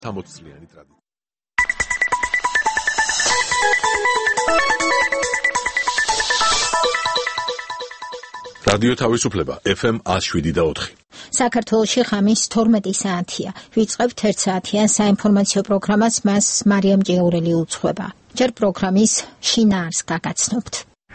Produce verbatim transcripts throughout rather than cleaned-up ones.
სამოცწლიანი ტრადიცია. რადიო თავისუფლება ეფ ემ one oh seven და four. საქართველოში ხამის თორმეტი საათია. ვიწყებთ ერთ საათიან საინფორმაციო პროგრამას, მას მარიამ ჭიაურელი უძღვება. ჯერ პროგრამის შინაარს გაგაცნობთ.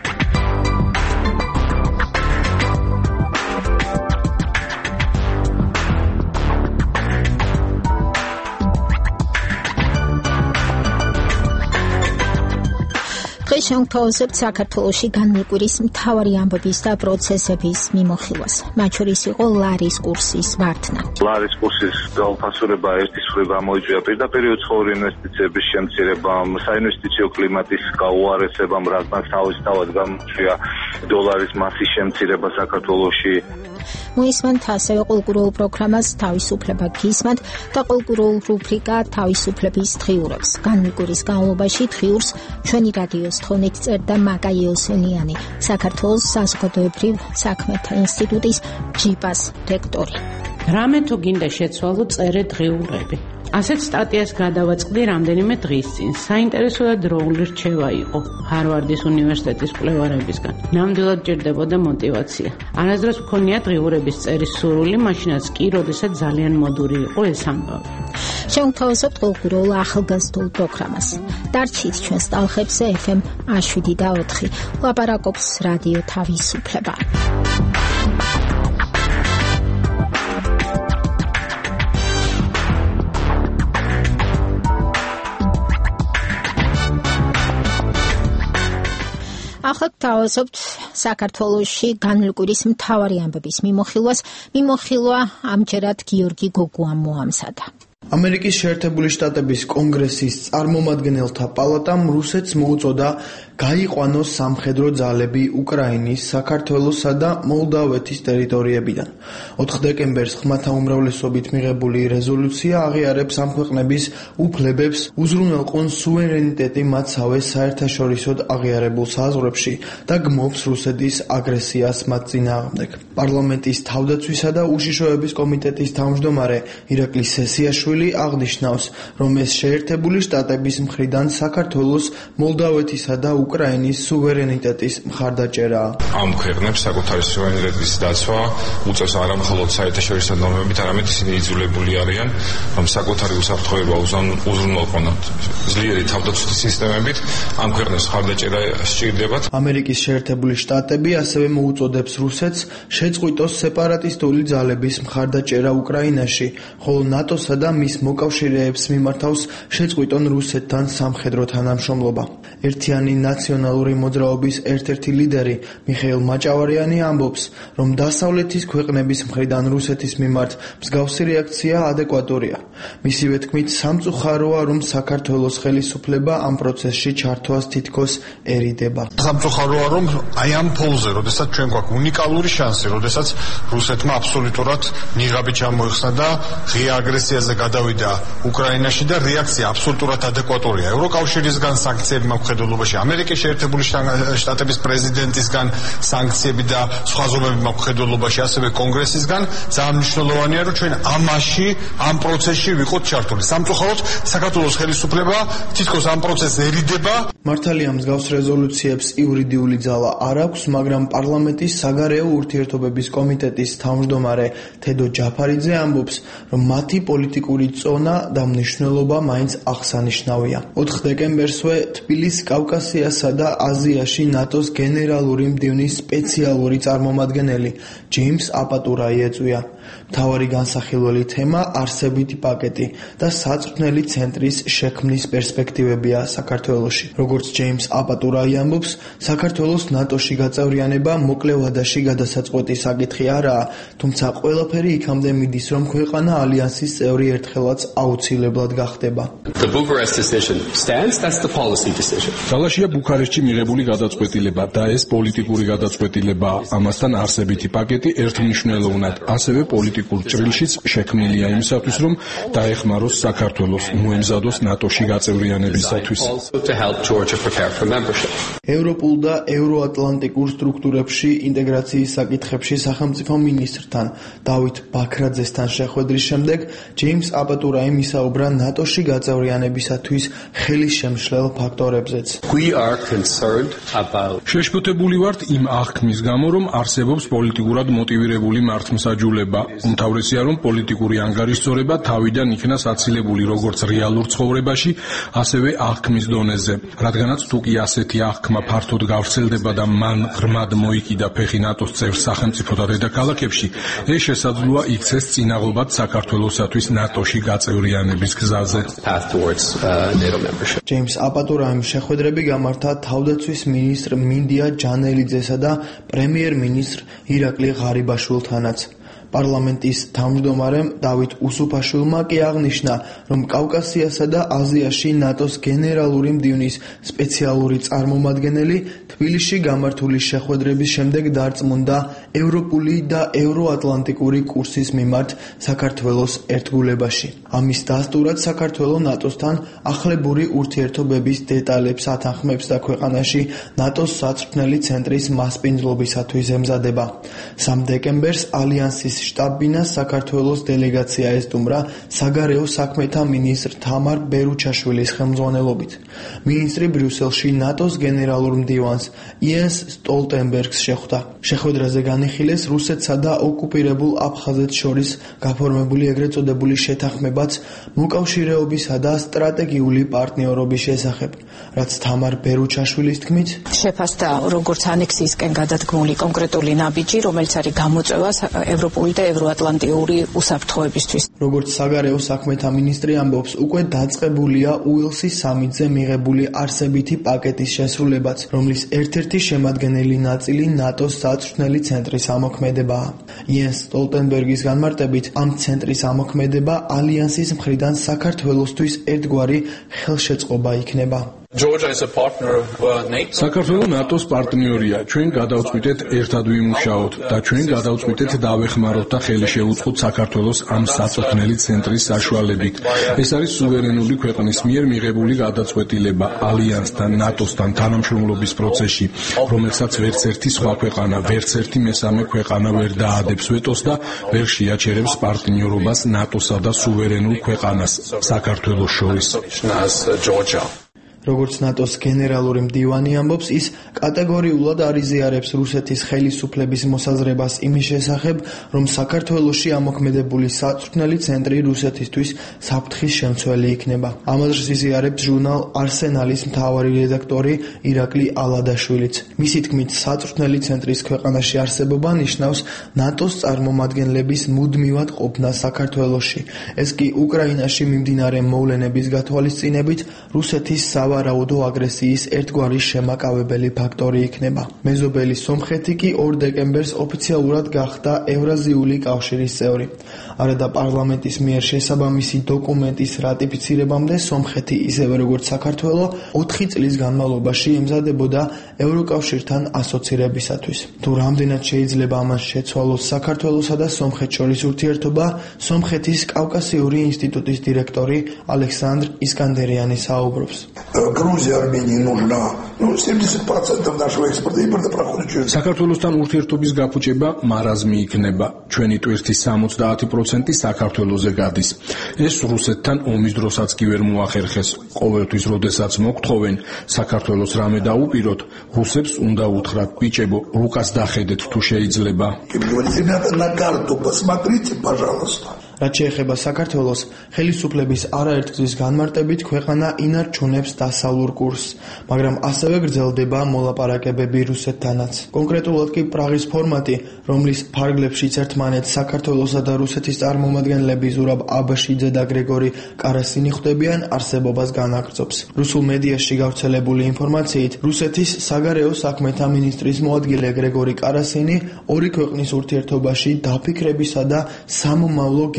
შევთავაზებთ საქართველოში განმეკვირის მთავარი ამბების და პროცესების მიმოხილვას. მათ შორის იყო ლარის კურსის ვარდნა. ლარის კურსის გაუფასურება ერთი სულ გამოიწვია პირდაპირ უცხოური ინვესტიციების შემცირებამ, საინვესტიციო კლიმატის გაუარესებამ, რადგან თავისთავად გამოიწვია დოლარის მასის შემცირება საქართველოში. მოისმენთ ასევე კულტურულ პროგრამას თავისუფლება გისმენთ და კულტურულ რუბრიკა თავისუფლების დღიურებს. განმეკვირის განმავლობაში დღიურს ჩვენი რადიოს თხოვნით წერდა მაკა იოსელიანი, საქართველოს საზოგადოებრივ საქმეთა ინსტიტუტის ჯიპას რექტორი. რამე თუ გინდა შეცვალო, წერე დღიურები. ასეთ სტატიას გადავაწყდი რამდენიმე დღის წინ. საინტერესო და დროული რჩევა იყო ჰარვარდის უნივერსიტეტის კვლევარებისგან. ნამდვილად ჭირდებოდა мотиваცია. არასდროს მქონია დღიურების წერის სურვილი, მაშინაც კი, როდესაც ძალიან მოდური იყო ეს ამბავი. შევთავაზებთ კულტურულ ახალგაზრდულ პროგრამას. დარჩით ჩვენს ტალღებზე ეფ ემ one oh seven და four. ლაპარაკობს რადიო თავისუფლება. ახლა გთავაზობთ საქართველოში განმეკვირის მთავარი ამბების მიმოხილვას. მიმოხილვა ამჯერად გიორგი გოგუამ მოამზადა. ამერიკის შეერთებული შტატების კონგრესის წარმომადგენელთა პალატამ რუსეთს მოუწოდა გაიყვანოს სამხედრო ძალები უკრაინის, საქართველოსა და მოლდავეთის ტერიტორიებიდან. ოთხ დეკემბერს ხმათა უმრავლესობით მიღებული რეზოლუცია აღიარებს ამ ქვეყნების უფლებებს, უზრუნველყოს სუვერენიტეტი მათსავე საერთაშორისოდ აღიარებულ საზღვრებში და გმობს რუსეთის აგრესიას მათ წინააღმდეგ. პარლამენტის თავდაცვისა და უშიშროების კომიტეტის თავმჯდომარე ირაკლი სესიაშვილი აღნიშნავს, რომ ეს შეერთებული შტატების მხრიდან საქართველოს, მოლდავეთისა და უკრაინის სუვერენიტეტის მხარდაჭერაა. ამ ქვეყნებს საკუთარი სუვერენიტეტის დაცვა უწევს არა მხოლოდ საერთაშორისო ნორმებით, არამედ ისინი იძულებული არიან, რომ საკუთარი უსაფრთხოება უზრუნველყონათ ძლიერი თავდაცვითი სისტემებით. ამ ქვეყნებს მხარდაჭერა სჭირდებათ. ამერიკის შეერთებული შტატები ასევე მოუწოდებს რუსეთს შეწყვიტოს სეპარატისტული ძალების მხარდაჭერა უკრაინაში, ხოლო ნატოსა და მის მოკავშირეებს მიმართავს შეწყვიტონ რუსეთთან სამხედრო თანამშრომლობა. ერთიანი ნაციონალური მოძრაობის ერთ-ერთი ლიდერი მიხეილ მაჭავარიანი ამბობს, რომ დასავლეთის ქვეყნების მხრიდან რუსეთის მიმართ მსგავსი რეაქცია ადეკვატურია. მისივე თქმით, სამწუხაროა, რომ საქართველოს ხელისუფლება ამ პროცესში ჩართვას თითქოს ერიდება. სამწუხაროა, რომ აი ამ ფონზე, როდესაც ჩვენ გვაქვს უნიკალური შანსი, როდესაც რუსეთმა აბსოლუტურად ნიღაბი ჩამოეხსნა და ღია აგრესიაზე გადავიდა უკრაინაში და რეაქცია აბსოლუტურად ადეკვატურია. ევროკავშირისგან სანქციები მხედველობაში, ამერიკის შეერთებული შტატების პრეზიდენტისგან სანქციები და სხვა ზომები მხედველობაში, ასევე კონგრესისგან. ძალიან მნიშვნელოვანია, რომ ჩვენ ამაში, ამ პროცესში ვიყოთ ჩართული. სამწუხაროდ, საქართველოს ხელისუფლება თითქოს ამ პროცესს ერიდება. მართალია მსგავს რეზოლუციებს იურიდიული ძალა არ აქვს, მაგრამ პარლამენტის საგარეო ურთიერთობების კომიტეტის თავმჯდომარე თედო ჯაფარიძე ამბობს, რომ მათი პოლიტიკური წონა და მნიშვნელობა მაინც აღსანიშნავია. ოთხ დეკემბერსვე თბილისის კავკასიასა და აზიაში ნატოს გენერალური მდივნის სპეციალური წარმომადგენელი ჯეიმს აპატურა იეწვია. მთავარი განსახილველი თემა არსებითი პაკეტი და საწვრთნელი ცენტრის შექმნის პერსპექტივებია საქართველოში. როგორც ჯეიმს აპატურაი ამბობს, საქართველოს ნატოში გაწევრიანება მოკლე ვადაში გადასაწყვეტი საკითხი არაა, თუმცა ყველაფერი იქამდე მიდის, რომ ქვეყანა ალიანსის წევრი ერთხელაც აუცილებლად გახდება. The Bucharest decision stands, that's the policy decision. ძალაშია ბუქარესტში მიღებული გადაწყვეტილება და ეს პოლიტიკური გადაწყვეტილება, ამასთან არსებითი პაკეტი ერთმნიშვნელოვნად, ასევე პოლიტიკურ ჭრილშიც შექმნილია იმისათვის, რომ დაეხმაროს საქართველოს მოემზადოს ნატოში გაწევრიანებისათვის. ევროპულ და ევროატლანტიკურ სტრუქტურებში ინტეგრაციის საკითხებში სახელმწიფო მინისტრთან დავით ბაქრაძესთან შეხვედრის შემდეგ ჯეიმს აპატურაიმ ისაუბრა ნატოში გაწევრიანებისათვის ხელისშემშლელ ფაქტორებზეც. შეშფოთებული ვართ იმ აღქმის გამო, რომ არსებობს პოლიტიკურად მოტივირებული მართლმსაჯულება. უმთავრესია, რომ პოლიტიკური ანგარიშსწორება თავიდან იქნა საცილებული როგორც რეალურ ცხოვრებაში, ასევე აღქმის დონეზე. რადგანაც თუ კი ასეთი აღქმა ფართოდ გავრცელდება და მან ღრმად მოიკიდა ფეხი ნატოს წევრ სახელმწიფოთა დედაქალაქებში, ეს შესაძლოა იქცეს წინაღობად საქართველოსათვის ნატოში გაწევრიანების გზაზე. ჯეიმს აპატურაიმ შეხვედრები გამართა თავდაცვის მინისტრ მინდია ჯანელიძესა და პრემიერ-მინისტრ ირაკლი ღარიბაშვილთანაც. პარლამენტის თავმჯდომარემ დავით უსუფაშვილმა კი აღნიშნა, რომ კავკასიასა და აზიაში ნატოს გენერალური მდივნის სპეციალური წარმომადგენელი თბილისში გამართული შეხვედრების შემდეგ დარწმუნდა ევროპული და ევროატლანტიკური კურსის მიმართ საქართველოს ერთგულებაში. ამის დასტურად საქართველო ნატოსთან ახლებური ურთიერთობების დეტალებს ათანხმებს და ქვეყანაში ნატოს საწვრთნელი ცენტრის მასპინძლობისათვის ემზადება. სამ დეკემბერს ალიანსის შტაბ-ბინას საქართველოს დელეგაცია ესტუმრა საგარეო საქმეთა მინისტრ თამარ ბერუჩაშვილის ხელმძღვანელობით. მინისტრი ბრიუსელში ნატოს გენერალურ მდივანს იენს სტოლტენბერგს შეხვდა. შეხვედრაზე განიხილეს რუსეთსა და ოკუპირებულ აფხაზეთს შორის გაფორმებული ეგრეთ წოდებული შეთანხმებაც მოკავშირეობისა და სტრატეგიული პარტნიორობის შესახებ, რაც თამარ ბერუჩაშვილის თქმით შეფასდა როგორც ანექსიისკენ გადადგმული კონკრეტული ნაბიჯი, რომელიც არის გამოწვევა ევროპული და ევროატლანტიური უსაფრთხოებისთვის. როგორც საგარეო საქმეთა მინისტრი ამბობს, უკვე დაწყებულია უელსის სამიტზე მიღებული არსებითი პაკეტის შესრულებაც, რომლის ერთ-ერთი შემადგენელი ნაწილი ნატოს საწვრთნელი ცენტრის ამოქმედებაა. იენს სტოლტენბერგის განმარტებით, ამ ცენტრის ამოქმედება ალიანსის მხრიდან საქართველოსთვის ერთგვარი ხელშეწყობა იქნება. საქართველო ნატოს პარტნიორია. ჩვენ გადავწყვიტეთ ერთად ვიმუშაოთ და ჩვენ გადავწყვიტეთ დავეხმაროთ და ხელი შევუწყოთ საქართველოს ამ საწვრთნელი ცენტრის საშუალებით. ეს არის სუვერენული ქვეყნის მიერ მიღებული გადაწყვეტილება ალიანსთან, ნატოსთან თანამშრომლობის პროცესში, რომელსაც ვერც ერთი სხვა ქვეყანა, ვერც ერთი მესამე ქვეყანა ვერ დაადებს ვეტოს და ვერ შეაჩერებს პარტნიორობას ნატოსა და სუვერენულ ქვეყანას საქართველოს შორის. როგორც ნატოს გენერალური მდივანი ამბობს, ის კატეგორიულად არიზიარებს რუსეთის ხელისუფლების მოსაზრებას იმის შესახებ, რომ საქართველოში ამოქმედებული საწვრთნელი ცენტრი რუსეთისთვის საფრთხის შემცველი იქნება. ამას იზიარებს ჟურნალ არსენალის მთავარი რედაქტორი ირაკლი ალადაშვილიც. მისი თქმით, საწვრთნელი ცენტრის ქვეყანაში არსებობა ნიშნავს ნატოს წარმომადგენლების მუდმივად ყოფნა საქართველოში. ეს კი უკრაინაში მიმდინარე მოვლენების გათვალისწინებით რუსეთის სავარაუდო აგრესიის ერთგვარი შემაკავებელი ფაქტორი იქნება. მეზობელი სომხეთი კი ორ დეკემბერს ოფიციალურად გახდა ევრაზიული კავშირის წევრი. არადა პარლამენტის მიერ შესაბამისი დოკუმენტის რატიფიცირებამდე სომხეთი, ისევე როგორც საქართველო, ოთხი წლის განმავლობაში ემზადებოდა ევროკავშირთან ასოცირებისათვის. თუ რამდენად შეიძლება ამას შეცვალოს საქართველოსა და სომხეთს შორის ურთიერთობა, სომხეთის კავკასიური ინსტიტუტის დირექტორი ალექსანდრ ისკანდერიანი საუბრობს. Грузия, Армении нужна. Ну, семьдесят процентов нашего экспорта и импорта проходит через. საქართველოსთან ურთიერთობის გაფუჭება მარაზმი იქნება. ჩვენი ტვირთის სამოცდაათი პროცენტი საქართველოზე გადის. ეს რუსეთთან ომის დროსაც კი ვერ მოახერხეს. ყოველთვის, როდესაც მოგთხოვენ საქართველოს რამე დაუპიროთ, რუსებს უნდა უთხრათ, ბიჭებო, რუკას დახედეთ თუ შეიძლება. Ребята, на карту посмотрите, пожалуйста. რაც შეეხება საქართველოს, ხელისუფლების არაერთგზის განმარტებით ქვეყანა ინარჩუნებს დასავლურ კურსს, მაგრამ ასევე გრძელდება მოლაპარაკებები რუსეთთანაც. კონკრეტულად კი პრაღის ფორმატი, რომლის ფარგლებშიც ერთმანეთს საქართველოსა და რუსეთის წარმომადგენლები ზურაბ აბაშიძე და გრიგორი კარასინი ხვდებიან, არსებობას განაგრძობს. რუსულ მედიაში გავრცელებული ინფორმაციით, რუსეთის საგარეო საქმეთა მინისტრის მოადგილე გრიგორი კარასინი ორი ქვეყნის ურთიერთობაში დაფიქრებისა და სამომავლო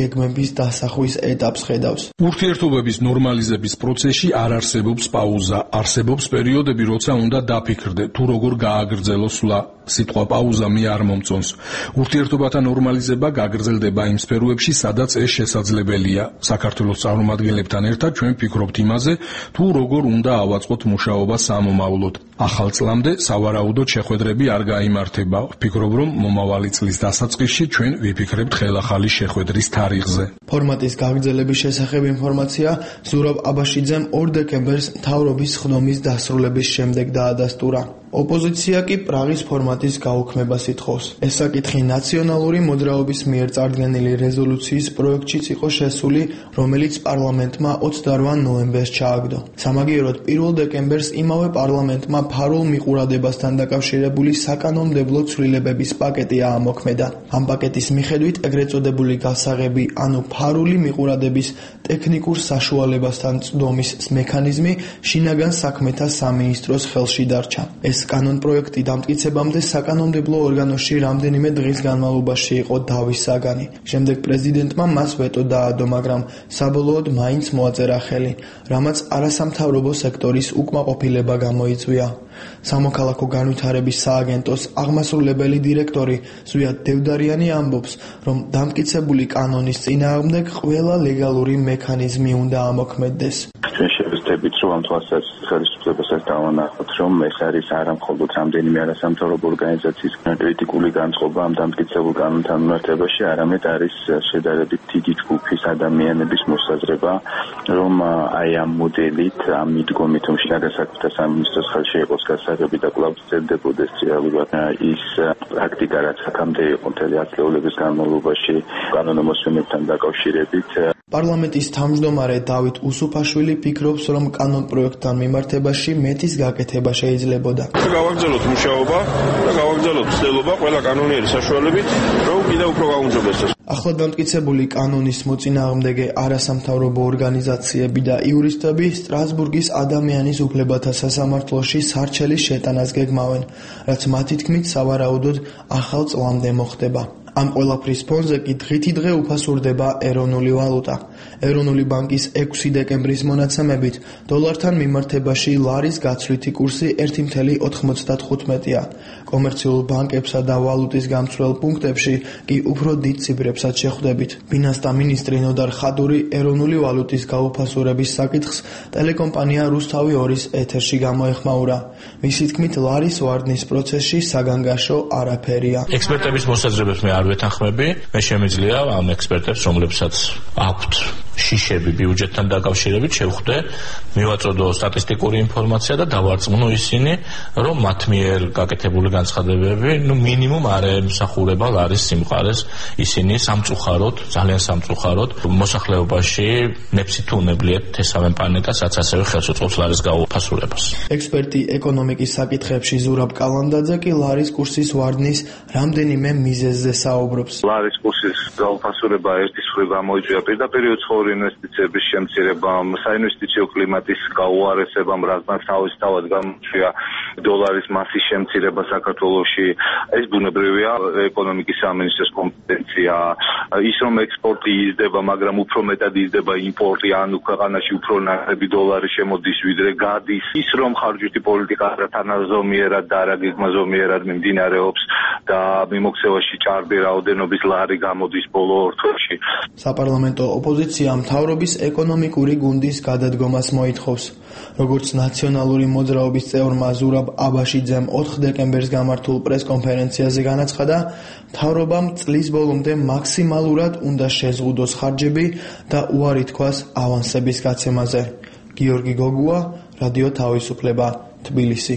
გეგმების დასახვის ეტაპს ხედავს. ურთიერთობების ნორმალიზების პროცესში არ არსებობს პაუზა, არსებობს პერიოდები, როცა უნდა დაფიქრდე, თუ როგორ გააგრძელო სვლა. სიტყვა პაუზა მე არ მომწონს. ურთიერთობათა ნორმალიზება გაგრძელდება იმ სფეროებში, სადაც ეს შესაძლებელია. საქართველოს წარმომადგენლებთან ერთად ჩვენ ვფიქრობთ იმაზე, თუ როგორ უნდა ავაწყოთ მუშაობა სამომავლოდ. ახალ წლამდე სავარაუდოდ შეხვედრები არ გაიმართება. ვფიქრობ, რომ მომავალი წლის დასაწყისში ჩვენ ვიფიქრებთ ხელახალი შეხვედრის თარიღზე. ფორმატის გაგრძელების შესახებ ინფორმაცია ზურაბ აბაშიძემ ორ დეკემბერს მთავრობის ხდომის დასრულების შემდეგ დაადასტურა. ოპოზიცია კი პრაღის ფორმატის გაუქმებას ითხოვს. ეს საკითხი ნაციონალური მოძრაობის მიერ წარდგენილი რეზოლუციის პროექტშიც იყო შესული, რომელიც პარლამენტმა ოცდაორ ნოემბერს ჩააგდო. სამაგიეროდ პირველ დეკემბერს იმავე პარლამენტმა ფარულ მიყურადებასთან დაკავშირებული საკანონმდებლო ცვლილებების პაკეტი აამოქმედა. ამ პაკეტის მიხედვით ეგრეთ წოდებული გასაღები, ანუ ფარული მიყურადების ტექნიკურ საშუალებასთან წვდომის მექანიზმი შინაგან საქმეთა სამინისტროს ხელში დარჩა. ეს კანონპროექტი დამტკიცებამდე საკანონმდებლო ორგანოში რამდენიმე დღის განმავლობაში იყო დავის საგანი. შემდეგ პრეზიდენტმა მას ვეტო დაადო, მაგრამ საბოლოოდ მაინც მოაწერა ხელი, რამაც არასამთავრობო სექტორის უკმაყოფილება გამოიწვია. სამოქალაქო განვითარების სააგენტოს აღმასრულებელი დირექტორი ზვიად დევდარიანი ამბობს, რომ დამტკიცებული კანონის წინააღმდეგ ყველა ლეგალური მექანიზმი უნდა ამოქმედდეს. ჩვენ შევეცდებით, რომ ამ თვალსაზრისით ხელისუფლებასაც დავანახოთ, რომ ეს არის არა მხოლოდ რამდენიმე არასამთავრობო ორგანიზაციის კრიტიკული განწყობა ამ დამტკიცებულ კანონთან მიმართებაში, არამედ არის შედარებით დიდი ჯგუფის ადამიანების მოსაზრება, რომ აი ამ მოდელით, ამ მიდგომით, რომ შინაგან საქმეთა სამინისტროს ხელში იყოს გასაღები და კვლავ ძლდებოდეს რეალურად ის პრაქტიკა, რაც აქამდე იყო მთელი ათწლეულების განმავლობაში კანონმოსვენებთან დაკავშირებით. პარლამენტის თავმჯდომარე დავით უსუფაშვილი ფიქრობს, რომ კანონპროექტთან მიმართებაში მეტის გაკეთება შეიძლებოდა. გავაგრძელოთ მუშაობა და გავაგრძელოთ ცდელობა ყველა კანონიერი საშუალებით, რომ კიდევ უფრო გაუმჯობესდეს. ახლად დამტკიცებული კანონის მოწინააღმდეგე არასამთავრობო ორგანიზაციები და იურისტები სტრასბურგის ადამიანის უფლებათა სასამართლოში სარჩელის შეტანას გეგმავენ, რაც მათი თქმით სავარაუდოდ ახალ წლამდე მოხდება. ამ ყველაფრის ფონზე კი დღითი დღე უფასურდება ეროვნული ვალუტა. ეროვნული ბანკის ექვსი დეკემბრის მონაცემებით დოლართან მიმართებაში ლარის გაცვლითი კურსი ერთი წუთი ოთხმოცდათხუთმეტია. კომერციულ ბანკებსა და ვალუტის გამცვლელ პუნქტებში კი უფრო დიდ ციფრებსაც შეხვდებით. ფინანსთა მინისტრი ნოდარ ხადური ეროვნული ვალუტის გაუფასურების საკითხს ტელეკომპანია რუსთავი ორის ეთერში გამოეხმაურა. მისი თქმით, ლარის ვარდნის პროცესში საგანგაშო არაფერია. ექსპერტების მოსაზრებებს მე არ ვეთანხმები. მე შემიძლია ამ ექსპერტებს, რომლებსაც აქვთ შიშები ბიუჯეტთან დაკავშირებით, შევხვდე, მივაწოდო სტატისტიკური ინფორმაცია და დავარწმუნო ისინი, რომ მათ მიერ გაკეთებული განცხადებები, ну მინიმუმ არ ემსახურება ლარის სიმყარეს. ისინი სამწუხაროდ, ძალიან სამწუხაროდ მოსახლეობაში ნეფსით უნებლიეთ თესავენ პანიკას, რაც ასევე ხელს უწყობს ლარის გაუფასურებას. ექსპერტი ეკონომიკის საკითხებში ზურაბ კალანდაძე კი ლარის კურსის ვარდნის რამდენიმე მიზეზზე საუბრობს. ლარის კურსის გაუფასურება ერთი მხრივ გამოიწვია პირდაპირ უცხოური ინვესტიციების შემცირებამ, საინვესტიციო კლიმატის გაუარესებამ, რადგან თავისთავად გამოიწვია დოლარის მასის შემცირება საქართველოში. ეს ბუნებრივია, ეკონომიკის სამინისტროს კომპეტენცია. ის რომ ექსპორტი იზრდება, მაგრამ უფრო მეტად იზრდება იმპორტი, ანუ ქვეყანაში უფრო ნაკლები დოლარი შემოდის, ვიდრე გადის. ის რომ ხარჯვითი პოლიტიკა თანაზომიერად და არაგეგმაზომიერად მიმდინარეობს და მიმოქცევაში ჭარბი რაოდენობის ლარი გამოდის ბოლო ორ თვეში. საპარლამენტო ოპოზიცია მთავრობის ეკონომიკური გუნდის გადადგომას მოითხოვს. როგორც ნაციონალური მოძრაობის წევრმა ზურაბ აბაშიძემ ოთხ დეკემბერს გამართულ პრესკონფერენციაზე განაცხადა, მთავრობამ წლის ბოლომდე მაქსიმალურად უნდა შეზღუდოს ხარჯები და უარი თქვას ავანსების გაცემაზე. გიორგი გოგუა, რადიო თავისუფლება, თბილისი.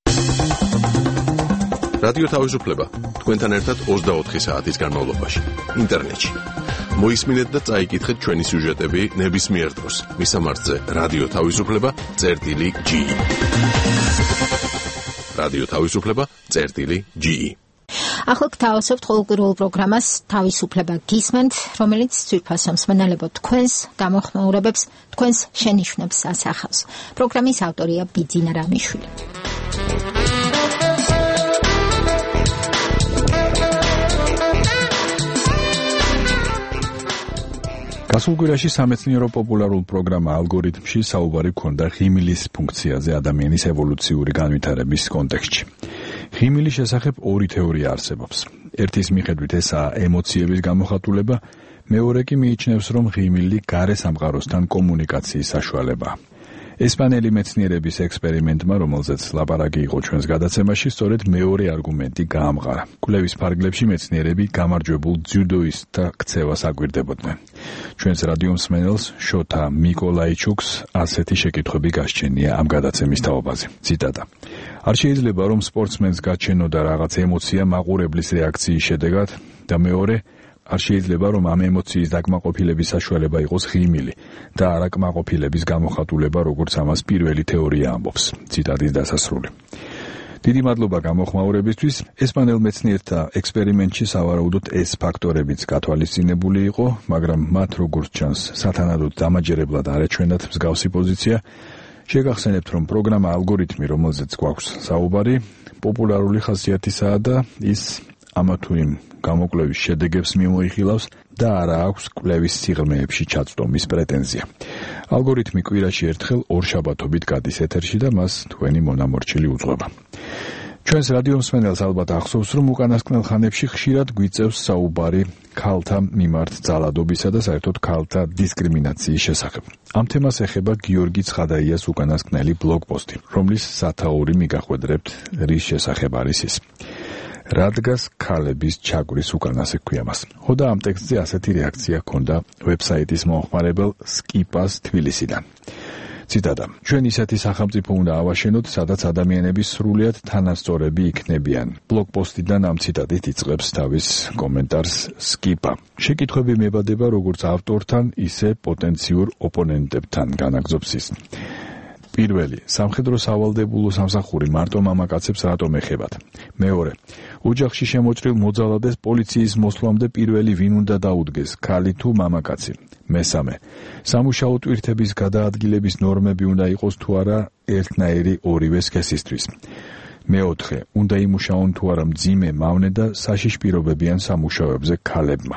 რადიო თავისუფლება თქვენთან ერთად ოცდაოთხი საათის განმავლობაში ინტერნეტში. მოისმინეთ და წაიკითხეთ ჩვენი სიუჟეტები ნებისმიერ დროს. მისამართზე რადიო თავისუფლება წერტილი ჯი ი. რადიო თავისუფლება წერტილი ჯი ი. ახლა გთავაზობთ ყოველკვირეულ პროგრამას თავისუფლება გისმენთ, რომელიც ძვირფასო მსმენელებო თქვენს გამოხმაურებებს, თქვენს შენიშვნებს ასახავს. პროგრამის ავტორია ბიძინა რამიშვილი. გასულ კვირაში სამეცნიერო პოპულარულ პროგრამა ალგორითმში საუბარი ჰქონდა ღიმილის ფუნქციაზე ადამიანის ევოლუციური განვითარების კონტექსტში. ღიმილის შესახებ ორი თეორია არსებობს. ერთის მიხედვით ესაა ემოციების გამოხატულება, მეორე კი მიიჩნევს, რომ ღიმილი გარე სამყაროსთან კომუნიკაციის საშუალებაა. ესპანელი მეცნიერების ექსპერიმენტმა, რომელზეც ლაპარაკი იყო ჩვენს გადაცემაში, სწორედ მეორე არგუმენტი გაამყარა. კვლევის ფარგლებში მეცნიერები გამარჯვებულ ძიუდოისტთა ქცევას აკვირდებოდნენ. ჩვენს რადიო მსმენელს შოთა მიკოლაიჩუკს ასეთი შეკითხვები გასჩენია ამ გადაცემის თაობაზე. ციტატა: არ შეიძლება რომ სპორტსმენს გაჩენოდა რაღაც ემოცია მაყურებლის რეაქციის შედეგად და მეორე არ შეიძლება რომ ამ ემოციის დაკმაყოფილების საშუალება იყოს ღიმილი და არა კმაყოფილების გამოხატულება, როგორც ამას პირველი თეორია ამბობს. ციტატის დასასრული. დიდი მადლობა გამოხმაურებისთვის. ესპანელ მეცნიერთა ექსპერიმენტში სავარაუდოდ ეს ფაქტორებიც გათვალისწინებული იყო, მაგრამ მათ როგორც ჩანს სათანადოდ დამაჯერებლად არ ეჩვენათ მსგავსი პოზიცია. შეგახსენებთ, რომ პროგრამა ალგორითმი, რომელზეც გვაქვს საუბარი, პოპულარული ხასიათისაა და ის ამა თუ იმ გამოკვლევის შედეგებს მიმოიხილავს და არა აქვს კვლევის სიღრმეებში ჩაწვდომის პრეტენზია. ალგორითმი კვირაში ერთხელ ორშაბათობით გადის ეთერში და მას თქვენი მონამორჩილი უძღვება. ჩვენს რადიო მსმენელს ალბათ ახსოვს, რომ უკანასკნელ ხანებში ხშირად გვიწევს საუბარი ქალთა მიმართ ძალადობისა და საერთოდ ქალთა დისკრიმინაციის შესახებ. ამ თემას ეხება გიორგი ცხადაიას უკანასკნელი ბლოგპოსტი, რომლის სათაური მიგახვედრებთ, რის შესახებ არის ის. რადგას ქალების ჩაგვრის უკანასე ქვია მას. ხო და ამ ტექსტზე ასეთი რეაქცია ჰქონდა ვებსაიტის მომხმარებელ სკიპას თბილისიდან. ციტატა: ჩვენ ისეთი სახელმწიფო უნდა ავაშენოთ, სადაც ადამიანები სრულიად თანასწორები იქნებიან. ბლოგპოსტიდან ამ ციტატით იწყებს თავის კომენტარს სკიპა. შეკითხვები მებადება როგორც ავტორთან, ისე პოტენციურ ოპონენტებთან, განაგზობს ის. პირველი, სამხედრო სავალდებულო სამსახური მარტო მამაკაცებს რატომ ეხებათ? მეორე, ოჯახში შემოჭრილ მოძალადეს პოლიციის მოსვლამდე პირველი ვინ უნდა დაუდგეს, ქალი თუ მამაკაცი? მესამე, სამუშაო ტვირთების გადაადგილების ნორმები უნდა იყოს თუ არა ერთნაირი ორივე სქესისთვის. მეოთხე, უნდა იმუშაონ თუ არა მძიმე, მავნე და საშიშ პირობებიან სამუშაოებზე ქალებმა.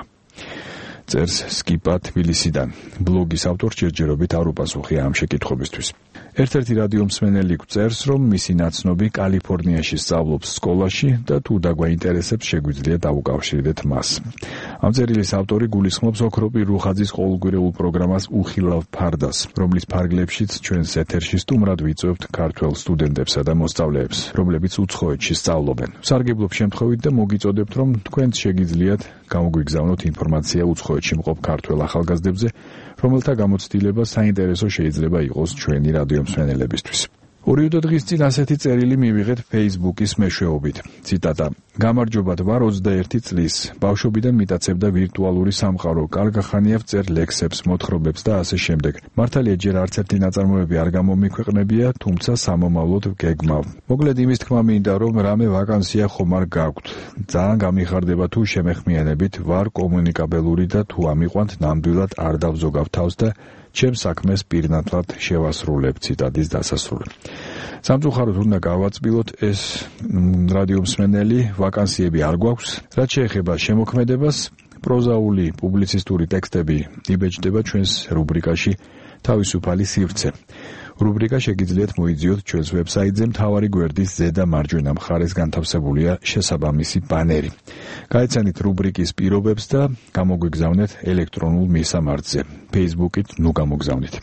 წერს სკიპა თბილისიდან. ბლოგის ავტორს ჯერჯერობით არ უპასუხია ამ შეკითხვებისთვის. ერთ-ერთი რადიო მსმენელი წერს, რომ მისი ნაცნობი კალიფორნიაში სწავლობს სკოლაში და თუ დაგვაინტერესებს, შეგვიძლია დავუკავშირდეთ მას. ამ წერილის ავტორი გულისხმობს ოქროპი რუხაძის ყოველკვირეულ პროგრამას უხილავ ფარდას, რომლის ფარგლებშიც ჩვენს ეთერში სტუმრად ვიწვევთ ქართველ სტუდენტებსა და მოსწავლეებს, რომლებიც უცხოეთში სწავლობენ. სარგებლობ შემთხვევით და მოგიწოდებთ, რომ თქვენც შეგიძლიათ გამოგვიგზავნოთ ინფორმაცია უცხოეთში მყოფ ქართველ ახალგაზრდებზე, რომელთა გამოცდილება საინტერესო შეიძლება იყოს ჩვენი რადიო მსმენელებისთვის. ორიოდე დღის წინ ასეთი წერილი მივიღეთ Facebook-ის მეშვეობით. ციტატა: გამარჯობათ, ვარ ოცდაერთი წლის. ბავშვობიდან მიტაცებდა ვირტუალური სამყარო, კარგ ხანია ვწერ ლექსებს, მოთხრობებს და ასე შემდეგ. მართალია ჯერ არც ერთი ნაწარმოები არ გამომიქვეყნებია, თუმცა სამომავლოდ გეგმავ. მოკლედ იმის თქმა მინდა, რომ რამე ვაკანსია ხომ არ გაქვთ. ძალიან გამიხარდება თუ შემეხმიანებით, ვარ კომუნიკაბელური და თუ ამიყვანთ, ნამდვილად არ დავზოგავ თავს და ჩემს საქმეს პირნათლად შევასრულებ. ციტატის დასასრული. სამწუხაროდ უნდა გავაწბილოთ, ეს რადიო მსმენელი, ვაკანსიები არ გვაქვს. რაც შეეხება შემოქმედებას, პროზაული პუბლიცისტური ტექსტები იბეჭდება ჩვენს რუბრიკაში თავისუფალი სივრცე. რუბრიკა შეგიძლიათ მოიძიოთ ჩვენს ვებსაიტზე, მთავარი გვერდის ზედა მარჯვენა მხარეს განთავსებულია შესაბამისი ბანერი. გაეცანით რუბრიკის პირობებს და გამოგვიგზავნეთ ელექტრონულ მისამართზე. Facebook-ით ნუ გამოგზავნით.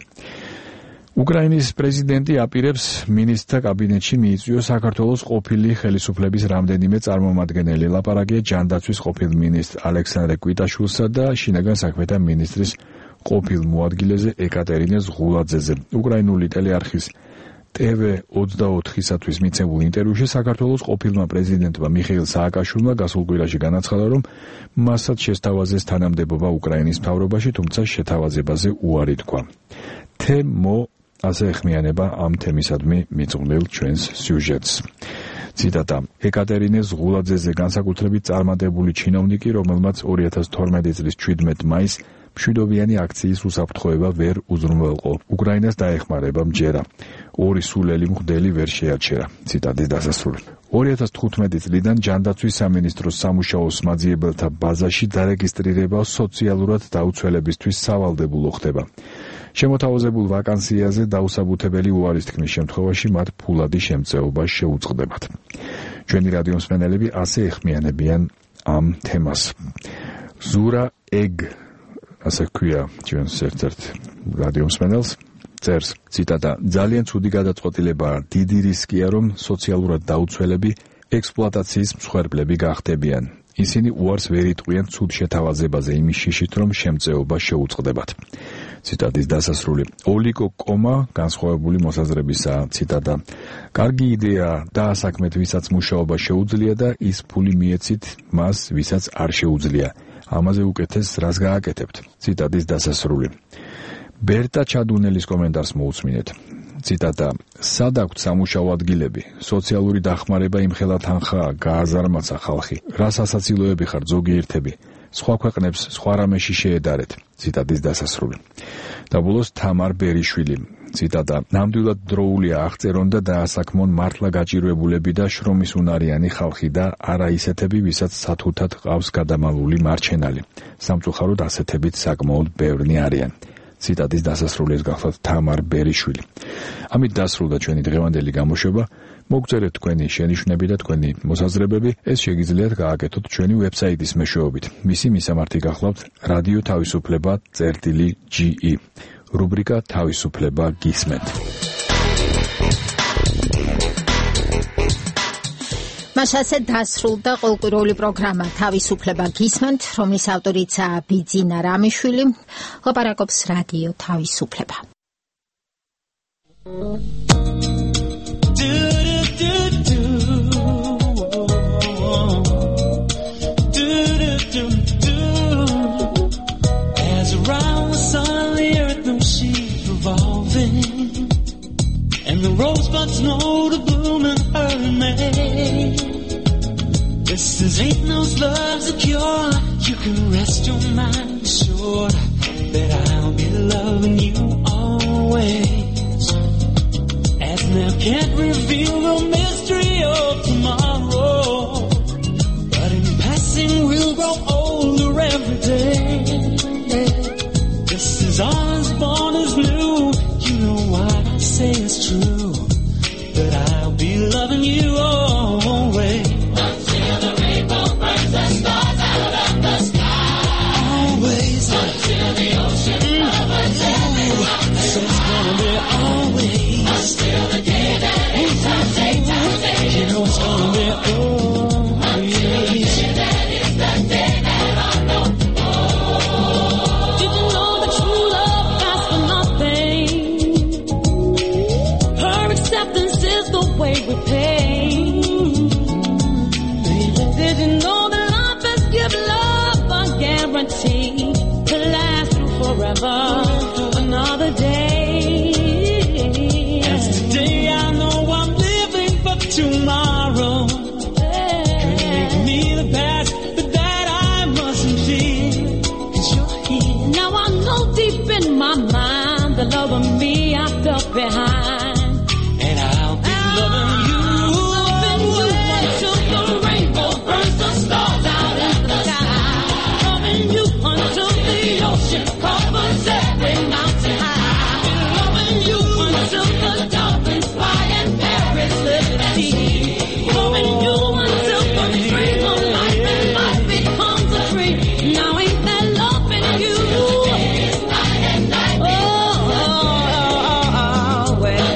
უკრაინის პრეზიდენტი აპირებს მინისტრთა კაბინეტში მიიწვიოს საქართველოს ყოფილი ხელისუფლების რამდენიმე წარმომადგენელი. ლაპარაკია ჯანდაცვის ყოფილ მინისტრ ალექსანდრე კვიტაშვილსა და შინაგან საქმეთა მინისტრის ყოფილ მოადგილეზე ეკატერინე ზღულაძეზე. უკრაინული ტელეარხის ტე ვე ოცდაოთხისათვის მიცემულ ინტერვიუში საქართველოს ყოფილმა პრეზიდენტმა მიხეილ სააკაშვილმა გასულ კვირაში განაცხადა, რომ მასაც შესთავაზეს თანამდებობა უკრაინის მთავრობაში, თუმცა შეთავაზებაზე უარი თქვა. თემო ასე ეხმიანება ამ თემისადმი მიწვრილ ჩვენს სიუჟეტს. ციტატა: ეკატერინე ზღულაძეზე განსაკუთრებით წარმატებული ჩინოვნიკი, რომელმაც ორი ათას თორმეტი წლის ჩვიდმეტ მაისს მშვიდობიანი აქციის უსაფრთხოება ვერ უზრუნველყო. უკრაინას დაეხმარება მჯერა. ორი სულელი მღვდელი ვერ შეაჩერა. ციტატის დასასრული. ორი ათას თხუთმეტი წლიდან ჯანდაცვის სამინისტროს სამუშაოს მაძიებელთა ბაზაში დარეგისტრირება სოციალურად დაუცველებისთვის სავალდებულო ხდება. შემოთავაზებულ ვაკანსიაზე დაუსაბუთებელი უარის თქმის შემთხვევაში მათ ფულადი შემწეობა შეუწყდებათ. ჩვენი რადიო მსმენელები ასე ეხმიანებიან ამ თემას. ზურა ეგ ასე ქვია ჩვენს ერთ-ერთ რადიო მსმენელს წერს ციტატა ძალიან ცუდი გადაწყვეტილებაა დიდი რისკია რომ სოციალურად დაუცველები ექსპლუატაციის მსხვერპლები გახდებიან. ისინი უარს ვერ იტყვიან ცუდ შეთავაზებაზე იმის შიშით რომ შემწეობა შეუწყდებათ. ციტატის დასასრული. ოლიკო კომა განსხვავებული მოსაზრებისაა. ციტატა კარგი იდეაა დაასაქმეთ ვისაც მუშაობა შეუძლია და ის ფული მიეცით მას ვისაც არ შეუძლია. ამაზე უკეთეს რას გააკეთებთ. ციტატის დასასრული. ბერტა ჩადუნელის კომენტარს მოусმინეთ. ციტატა სად აქვთ სამუშაო ადგილები, სოციალური დახმარება იმხელა თანხაა, გააზარმაცა ხალხი, რას ასაცილოები ხართ ზოგიერთები, სხვა ქვეყნებს სხვა რამეში შეედარეთ. ციტატის დასასრული. და ბოლოს თამარ ბერიშვილი. ციტატა ნამდვილად დროულია აღწერონ და დაასაქმონ მართლა გაჭირვებულები და შრომის უნარიანი ხალხი და არა ისეთები, ვისაც სათუთად ყავს გადამალული მარჩენალი. სამწუხაროდ ასეთებიც საკმაოდ ბევრნი არიან. ციტატის დასასრულის გახლავთ თამარ ბერიშვილი. ამით დასრულდა ჩვენი დღევანდელი გამოშვება. მოგწერეთ თქვენი შენიშვნები და თქვენი მოსაზრებები. ეს შეგიძლიათ გააკეთოთ ჩვენი ვებსაიტის მეშვეობით. მისი მისამართი გახლავთ რადიო თავისუფლება წერტილი ჯი ი. რუბრიკა თავისუფლება გისმენთ. მასაზე დასრულდა ყოველკვირეული პროგრამა თავისუფლება გისმენთ, რომლის ავტორიცაა ბიძინა რამიშვილი. ლაპარაკობს რადიო თავისუფლება. As around the sun, the earth knows she's revolving, and the rosebuds know to bloom in early May. This is ain't no love's a cure. You can rest your mind assured that I'll be loving you always. As now can't reveal the mystery of tomorrow, but in passing we'll grow older every day. This is all as born as new. You know what I say is true, that I'll be loving you always. Until the rainbow burns the stars out of the sky. Always. Until the ocean covers every mountain. So it's gonna be always. Until the day that eight times eight times eight. You know it's gonna be always. Until the day that is the day that I know. Did you know that true love lasts for nothing? Her acceptance is the way we pay. Did you know that love has given love a guarantee to last through forever? Another day. As today I know I'm living for tomorrow. Could make me the past, but that I mustn't feel. 'Cause you're here. Now I know deep in my mind the love of me I felt behind. And I'll be loving you. Loving you until the rainbow burns the stars out in the sky. Loving you until the ocean covers every mountain high. Loving you until the dolphins fly and Paris liberty. Loving you until the dream of life and life becomes a dream. Now ain't that loving you? It's night and night. Oh, oh, oh, oh, well.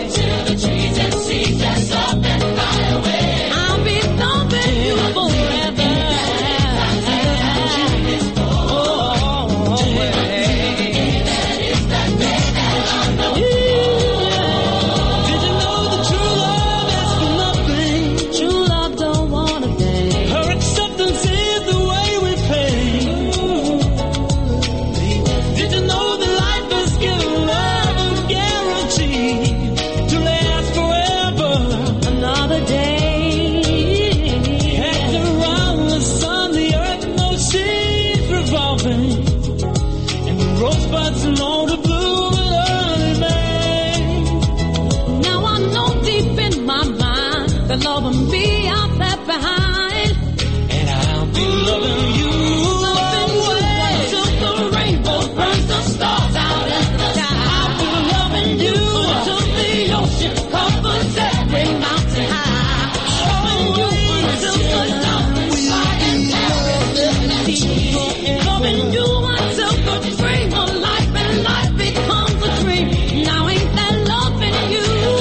the love and be out left behind. And I'll be loving you, loving you until the rainbow burns the stars out in the sky. I'll be loving you until the ocean covers every mountain high. Loving you until the mountains fly and every sea. Loving you until the dream of life and life becomes a dream. Now ain't that loving you?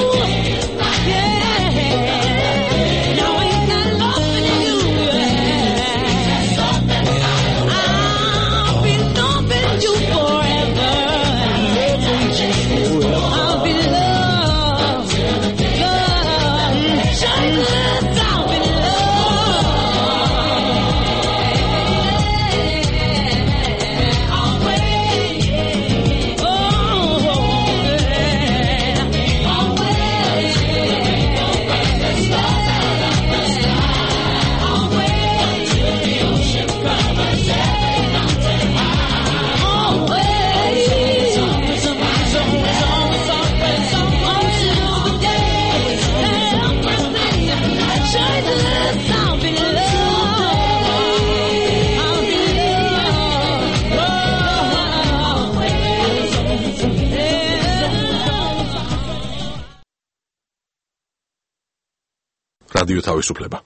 რადიო თავისუფლება.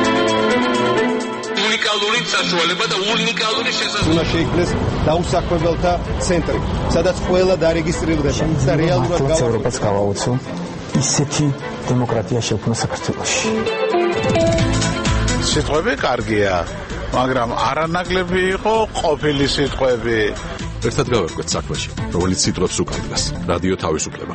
უნიკალური საშუალება და უნიკალური შესაძლებლობა. უნდა შეიქმნეს დაუსაქმებელთა ცენტრი, სადაც ყველა დარეგისტრირდება და რეალურად გავა ევროპას გავაუწო ისეთი დემოკრატია შექმნა საქართველოში. სიტყვები კარგია, მაგრამ არანაკლები იყო ყოფილი სიტყვები. ერთად გავერკვეთ საქმეში, რომელიც სიტყვებს უკანდგას. რადიო თავისუფლება.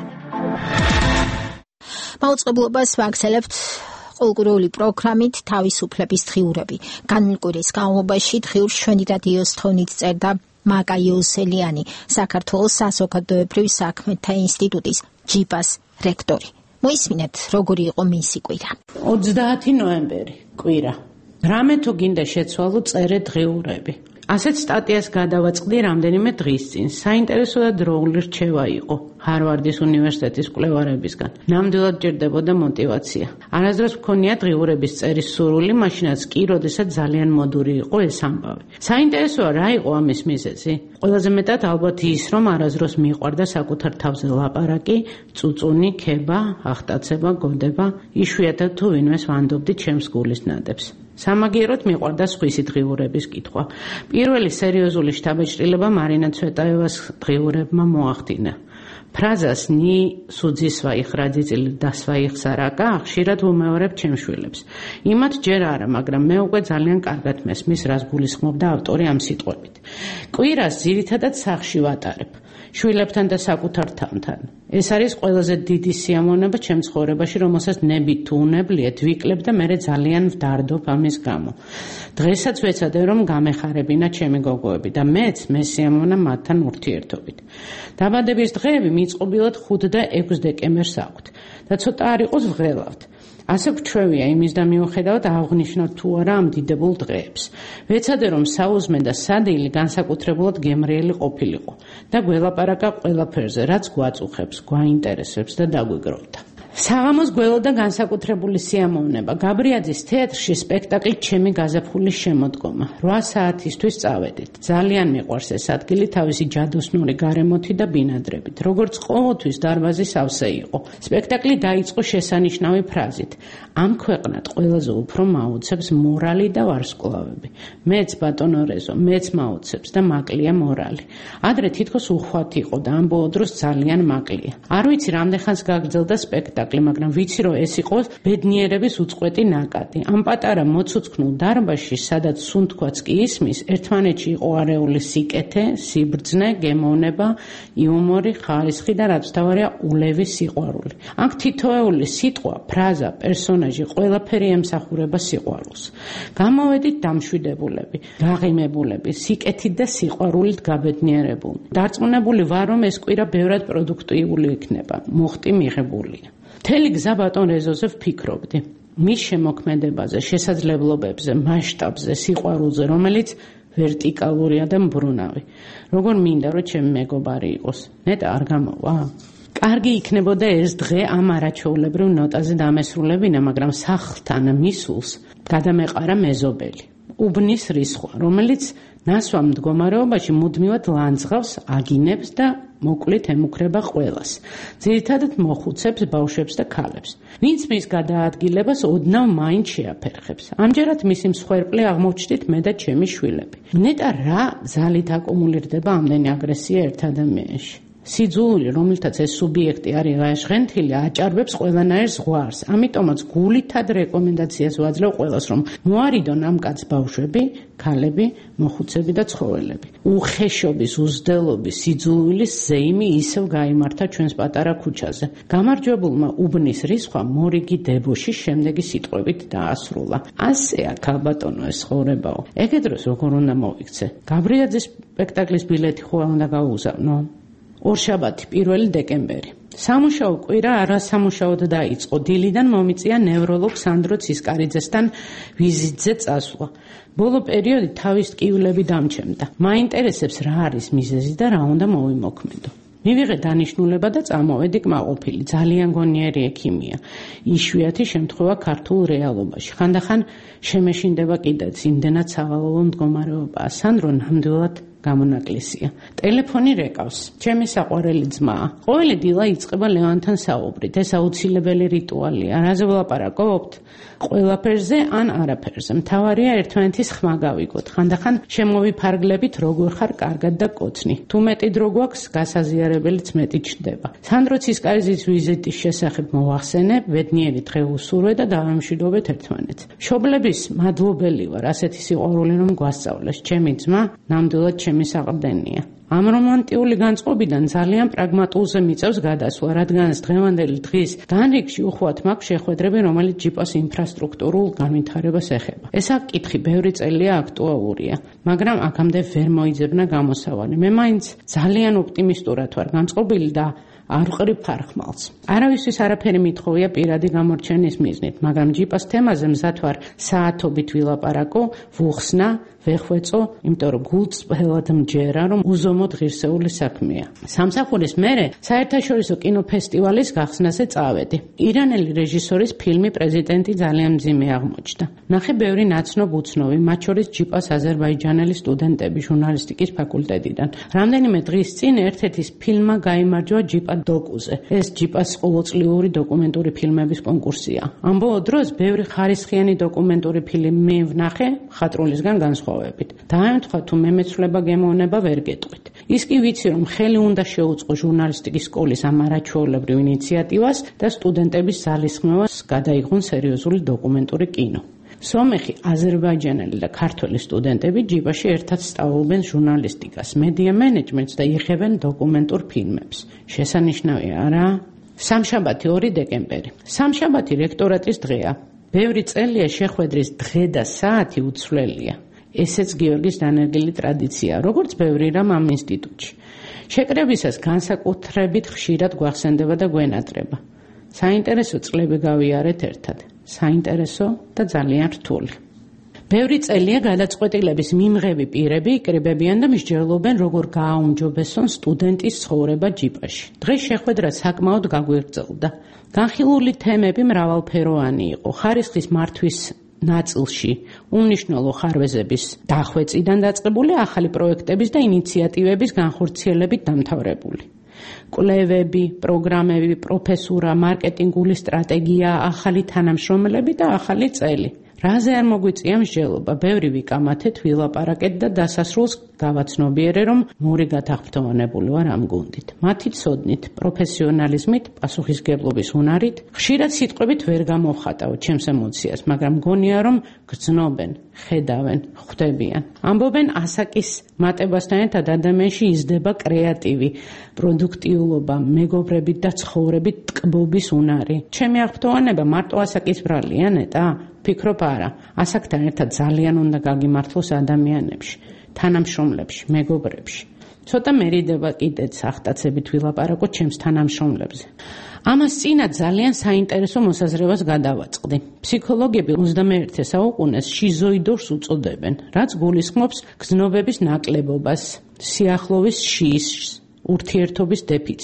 მაუწყებლობას ვაგრძელებთ კულტურული პროგრამით თავისუფლების დღიურები. განმკვირის განმავლობაში დღიურს ჩვენი რადიოს თხოვნით წერდა მაკა იოსელიანი, საქართველოს საზოგადოებრივ საქმეთა ინსტიტუტის ჯიბას რექტორი. მოისმინეთ, როგორი იყო მისი კვირა. ოცდაათი ნოემბერი, კვირა. რამე თუ გინდა შეცვალო, წერე დღიურები. ასეთ სტატიას გადავაწყდი რამდენიმე დღის წინ. საინტერესო და დროული რჩევა იყო ჰარვარდის უნივერსიტეტის კვლევარებისგან. ნამდვილად ჭირდებოდა мотиваცია. არასდროს მქონია დღიურების წერის სურვილი, მაშინაც კი, როდესაც ძალიან მოდური იყო ეს ამბავი. საინტერესოა, რა იყო ამის მიზეზი? ყველაზე მეტად ალბათ ის, რომ არასდროს მიყვარდა საკუთარ თავზე ლაპარაკი, წუწუნი, ქება, ახტაცება, გოდება, იშვიათად თუ ვინმეს ვანდობდი ჩემს გულის ნადებს. სამაგიეროდ მიყვარდა სხვისი დღიურების კითხვა. პირველი სერიოზული შთაბეჭდილება მარინა ცვეტაევას დღიურებმა მოახდინა. ფრაზას ნი სუძისვაიხ რაძიწილი დასვაიხ სარაკა ხშირად ვუმეორებ ჩემ შვილებს. იმათ ჯერ არა, მაგრამ მე უკვე ძალიან კარგად მესმის, რას გულისხმობდა ავტორი ამ სიტყვებით. კვირას ძირითადად სახლში ვატარებ. შვილებთან და საკუთარ თამთან. ეს არის ყველაზე დიდი სიამოვნება ჩემ ცხოვრებაში, რომელსაც ნებით თუ უნებლიეთ ვიკლებ და მე ძალიან ვდარდობ ამის გამო. დღესაც ვეცადე, რომ გამეხარებინა ჩემი გოგოები და მეც მე სიამოვნა მათთან ურთიერთობით. დაბადების დღეები მიწყობილად ხუთ და ექვს დეკემბერს აქვთ და ცოტა არ იყოს ვღელავთ. ასე გვჩვევია იმის და მიუხედავად აღნიშნავთ თუ არა ამ დიდებულ დღეებს. ვეცადე, რომ საუზმე და სადილი განსაკუთრებულად გემრიელი ყოფილიყო და გველაპარაკა ყველაფერზე, რაც გვაწუხებს, გვაინტერესებს და დაგვიგროვდა. საღამოს გველოდა განსაკუთრებული სიამოვნება. გაბრიაძის თეატრში სპექტაკლი ჩემი გაზაფხულის შემოდგომა. რვა საათისთვის წავედით. ძალიან მიყვარს ეს ადგილი თავისი ჯადოსნური გარემოთი და ბინადრებით. როგორც ყოველთვის დარბაზი სავსე იყო. სპექტაკლი დაიწყო შესანიშნავი ფრაზით: ამ ქვეყნად ყველაზე უფრო მაუცებს მორალი და ვარსკვლავები. მეც ბატონო რეზო, მეც მაუცებს და მაკლია მორალი. ადრე თითქოს უხვად იყო და ამ ბოლო დროს ძალიან მაკლია. არ ვიცი რამდენხანს გაგრძელდა სპექტაკლი, მაგრამ ვიცი, რომ ეს იყო ბედნიერების უწყვეტი ნაკადი. ამ პატარა მოცუცქნულ დარბაზში, სადაც სუნთქვაც კი ისმის, ერთმანეთში იყო არეული სიკეთე, სიბრძნე, გემოვნება, იუმორი, ხარისხი და რაც თავარია ულევის სიყვარული. აქ თითოეული სიტყვა, ფრაზა, პერსონაჟი, ყველაფერი ემსახურება სიყვარულს. გამოვედით დამშვიდებულები, გაღიმებულები, სიკეთით და სიყვარულით გაბედნიერებული. დარწმუნებული ვარ, რომ ეს კვირა ბევრად პროდუქტიული იქნება. მოხტი მიღებულია. მთელი გზა ბატონ რეზოზე ვფიქრობდი. მის შემოქმედებაზე, შესაძლებლობებზე, მასშტაბზე, სიყვარულზე, რომელიც ვერტიკალურია და მბრუნავი. როგორ მინდა, რომ ჩემი მეგობარი იყოს. ნეტა არ გამოვა? კარგი იქნებოდა ეს დღე ამ არაჩვეულებრივ ნოტაზე დამესრულებინა, მაგრამ სახლთან მისულს გადამეყარა მეზობელი, უბნის რისხვა, რომელიც ნასვამ მდგომარეობაში მუდმივად ლანძღავს, აგინებს და მოკლით ემუქრება ყველას. ძირითადად მოხუცებს, ბავშვებს და ქალებს. ვინც მის გადაადგილებას ოდნავ მაინც შეაფერხებს. ამჯერად მისი მსხვერპლი აღმოჩნდით მე და ჩემი შვილები. ნეტა რა ძალით აკუმულირდება ამდენი აგრესია ერთ ადამიანში. სიძულვილი, რომელთაც ეს სუბიექტი არის ღაშღენთილი, აჭარბებს ყველანაირ ზღვარს. ამიტომაც გულითად რეკომენდაციას ვაძლევ ყველას, რომ მოარიდონ ამ კაცს ბავშვები, ქალები, მოხუცები და ცხოველები. უხეშობის, უზრდელობის, სიძულვილის ზეიმი ისევ გაიმართა ჩვენს პატარა ქუჩაზე. გამარჯვებულმა უბნის რისხვა მორიგი დებოშის შემდეგი სიტყვებით დაასრულა. ასეა ქალბატონო ეს ცხოვრებაო. ეგეთ დროს როგორ უნდა მოვიქცე? გაბრიაძის სპექტაკლის ბილეთი ხო უნდა გაუგზავნო? ორშაბათი, პირველი დეკემბერი. სამუშაო კვირა არასამუშაოდ დაიწყო. დილიდან მომიწია ნევროლოგ სანდრო ცისკარიძესთან ვიზიტზე წასვლა. ბოლო პერიოდი თავის ტკივილები დამჩემდა. მაინტერესებს რა არის მიზეზი და რა უნდა მოვიმოქმედო. მივიღე დანიშნულება და წამოვედი კმაყოფილი. ძალიან გონიერი ექიმია. იშვიათი შემთხვევა ქართულ რეალობაში. ხანდახან შემეშინდება კიდეც იმდენად სავალალო მდგომარეობაა. სანდრო ნამდვილად გამონაკლისია. ტელეფონი რეკავს. ჩემი საყვარელი ძმაა. ყოველი დილა იწყება ლევანთან საუბრით. ეს აუცილებელი რიტუალია. რაზე ვლაპარაკობთ? ყველაფერზე ან არაფერზე. მთავარია ერთმანეთის ხმა გავიგოთ. ხანდახან შემოვიფარგლებით როგორ ხარ კარგად და კოცნი. თუ მეტი დრო გვაქვს, გასაზიარებელიც მეტი ჩნდება. სანდრო ცისკარიძის ვიზიტის შესახებ მოვახსენებ, ბედნიერი დღე უსურვე და დავემშვიდობეთ ერთმანეთს. მშობლების მადლობელი ვარ, ასეთი სიყვარული რომ გვასწავლეს. ჩემი ძმა ნამდვილად ჩემი საყრდენია. ამ რომანტიული განწყობიდან ძალიან პრაგმატულზე მიწევს გადასვლა, რადგან დღევანდელი დღის განრიგში უხვად მაქვს შეხვედრები, რომელიც ჯიპას ინფრასტრუქტურულ განვითარებას ეხება. ეს საკითხი ბევრი წელია აქტუალურია, მაგრამ აქამდე ვერ მოიძებნა გამოსავალი. მე მაინც ძალიან ოპტიმისტურად ვარ განწყობილი და არ ვყრი ფარხმალს. არავისთვის არაფერი მithოვია პირადი გამორჩენის მიზნით, მაგრამ ჯიპას თემაზე მზად ვარ საათობით ვილაპარაკო, ვუხსნა, ვეხვეწო, იმიტომ რომ გულწრფელად მჯერა, რომ უზომოდ ღირსეული საქმეა. სამსახურის მერე საერთაშორისო კინოფესტივალის გახსნაზე წავედი. ირანელი რეჟისორის ფილმი პრეზიდენტი ძალიან მძიმე აღმოჩნდა. ნახე ბევრი ნაცნობ უცნობი, მათ შორის ჯიპას აზერბაიჯანელი სტუდენტები ჟურნალისტიკის ფაკულტეტიდან. რამდენიმე დღის წინ ერთ-ერთის ფილმმა გაიმარჯვა ჯიპა დოკუზე. ეს ჯიპას ყოველწლიური დოკუმენტური ფილმების კონკურსია. ამ ბოლო დროს ბევრი ხარისხიანი დოკუმენტური ფილმი ვნახე მხატვრულისგან განსხვავებით. დაემთხვა თუ მე მეცვლება გემოვნება ვერ გეტყვით. ის კი ვიცი რომ ხელი უნდა შეუწყო ჟურნალისტიკის სკოლის ამ არაჩვეულებრივ ინიციატივას და სტუდენტების ძალისხმევას გადაიღონ სერიოზული დოკუმენტური კინო. სომეხი, აზერბაიჯანელი და ქართველი სტუდენტები ჯიპაში ერთად სწავლობენ ჟურნალისტიკას, მედია მენეჯმენტს და იღებენ დოკუმენტურ ფილმებს. შესანიშნავია, არა? სამშაბათი, ორი დეკემბერი. სამშაბათი რექტორატის დღეა. ბევრი წელია შეხვედრის დღე და საათი უცვლელია. ესეც გიორგის დანერგილი ტრადიცია, როგორც ბევრი რამ ამ ინსტიტუტში. შეკრებისას განსაკუთრებით ხშირად გვახსენდება და გვენატრება. საინტერესო წლები გავიარეთ ერთად. საინტერესო და ძალიან რთული. ბევრი წელია გადაწყვეტილების მიმღები პირები იკრიბებიან და მსჯელობენ, როგორ გააუმჯობესონ სტუდენტის ცხოვრება ჯიპაში. დღეს შეხვედრა საკმაოდ გაგვიღწეოდა. განხილული თემები მრავალფეროვანი იყო. ხარისხის მართვის ნაწილში უმნიშვნელო ხარვეზების დახვეწიდან დაწყებული ახალი პროექტების და ინიციატივების განხორციელებით დამთავრებული. კვლევები, პროგრამები, პროფესურა, მარკეტინგული სტრატეგია, ახალი თანამშრომლები და ახალი წელი. რაზე არ მოგვიწია მსჯელობა, ბევრი ვიკამათეთ, ვილაპარაკეთ და დასასრულს გავაცნობიერე, რომ მორი გათახმთოვანებული ვარ ამ გუნდით. მათი ცოდნით, პროფესიონალიზმით, პასუხისგებლობის უნარით, ხშირად სიტყვებით ვერ გამოვხატავ ჩემს ემოციას, მაგრამ მგონია, რომ გრძნობენ, ხედავენ, ხვდებიან. ამბობენ ასაკის მატებასთან ერთად ადამიანში იზრდება კრეატივი, პროდუქტიულობა, მეგობრებით და ცხოვრებით ტკბობის უნარი. ჩემი აღფრთოვანება მარტო ასაკის ბრალია, ნეტა? ფიქრობ არა, ასაკთან ერთად ძალიან უნდა გაგიმართლოს ადამიანებში, თანამშრომლებში, მეგობრებში. ცოტა მერიდება კიდეც ახტაცებით ვილაპარაკო ჩემს თანამშრომლებზე. ამას წინათ ძალიან საინტერესო მოსაზრებას გადავაწყდი. ფსიქოლოგები ოცდამეერთე საუკუნეს შიზოიდორს უწოდებენ, რაც გულისხმობს გზნობების ნაკლებობას, სიახლოვის შიშს, ურთიერთობის დეფიციტს.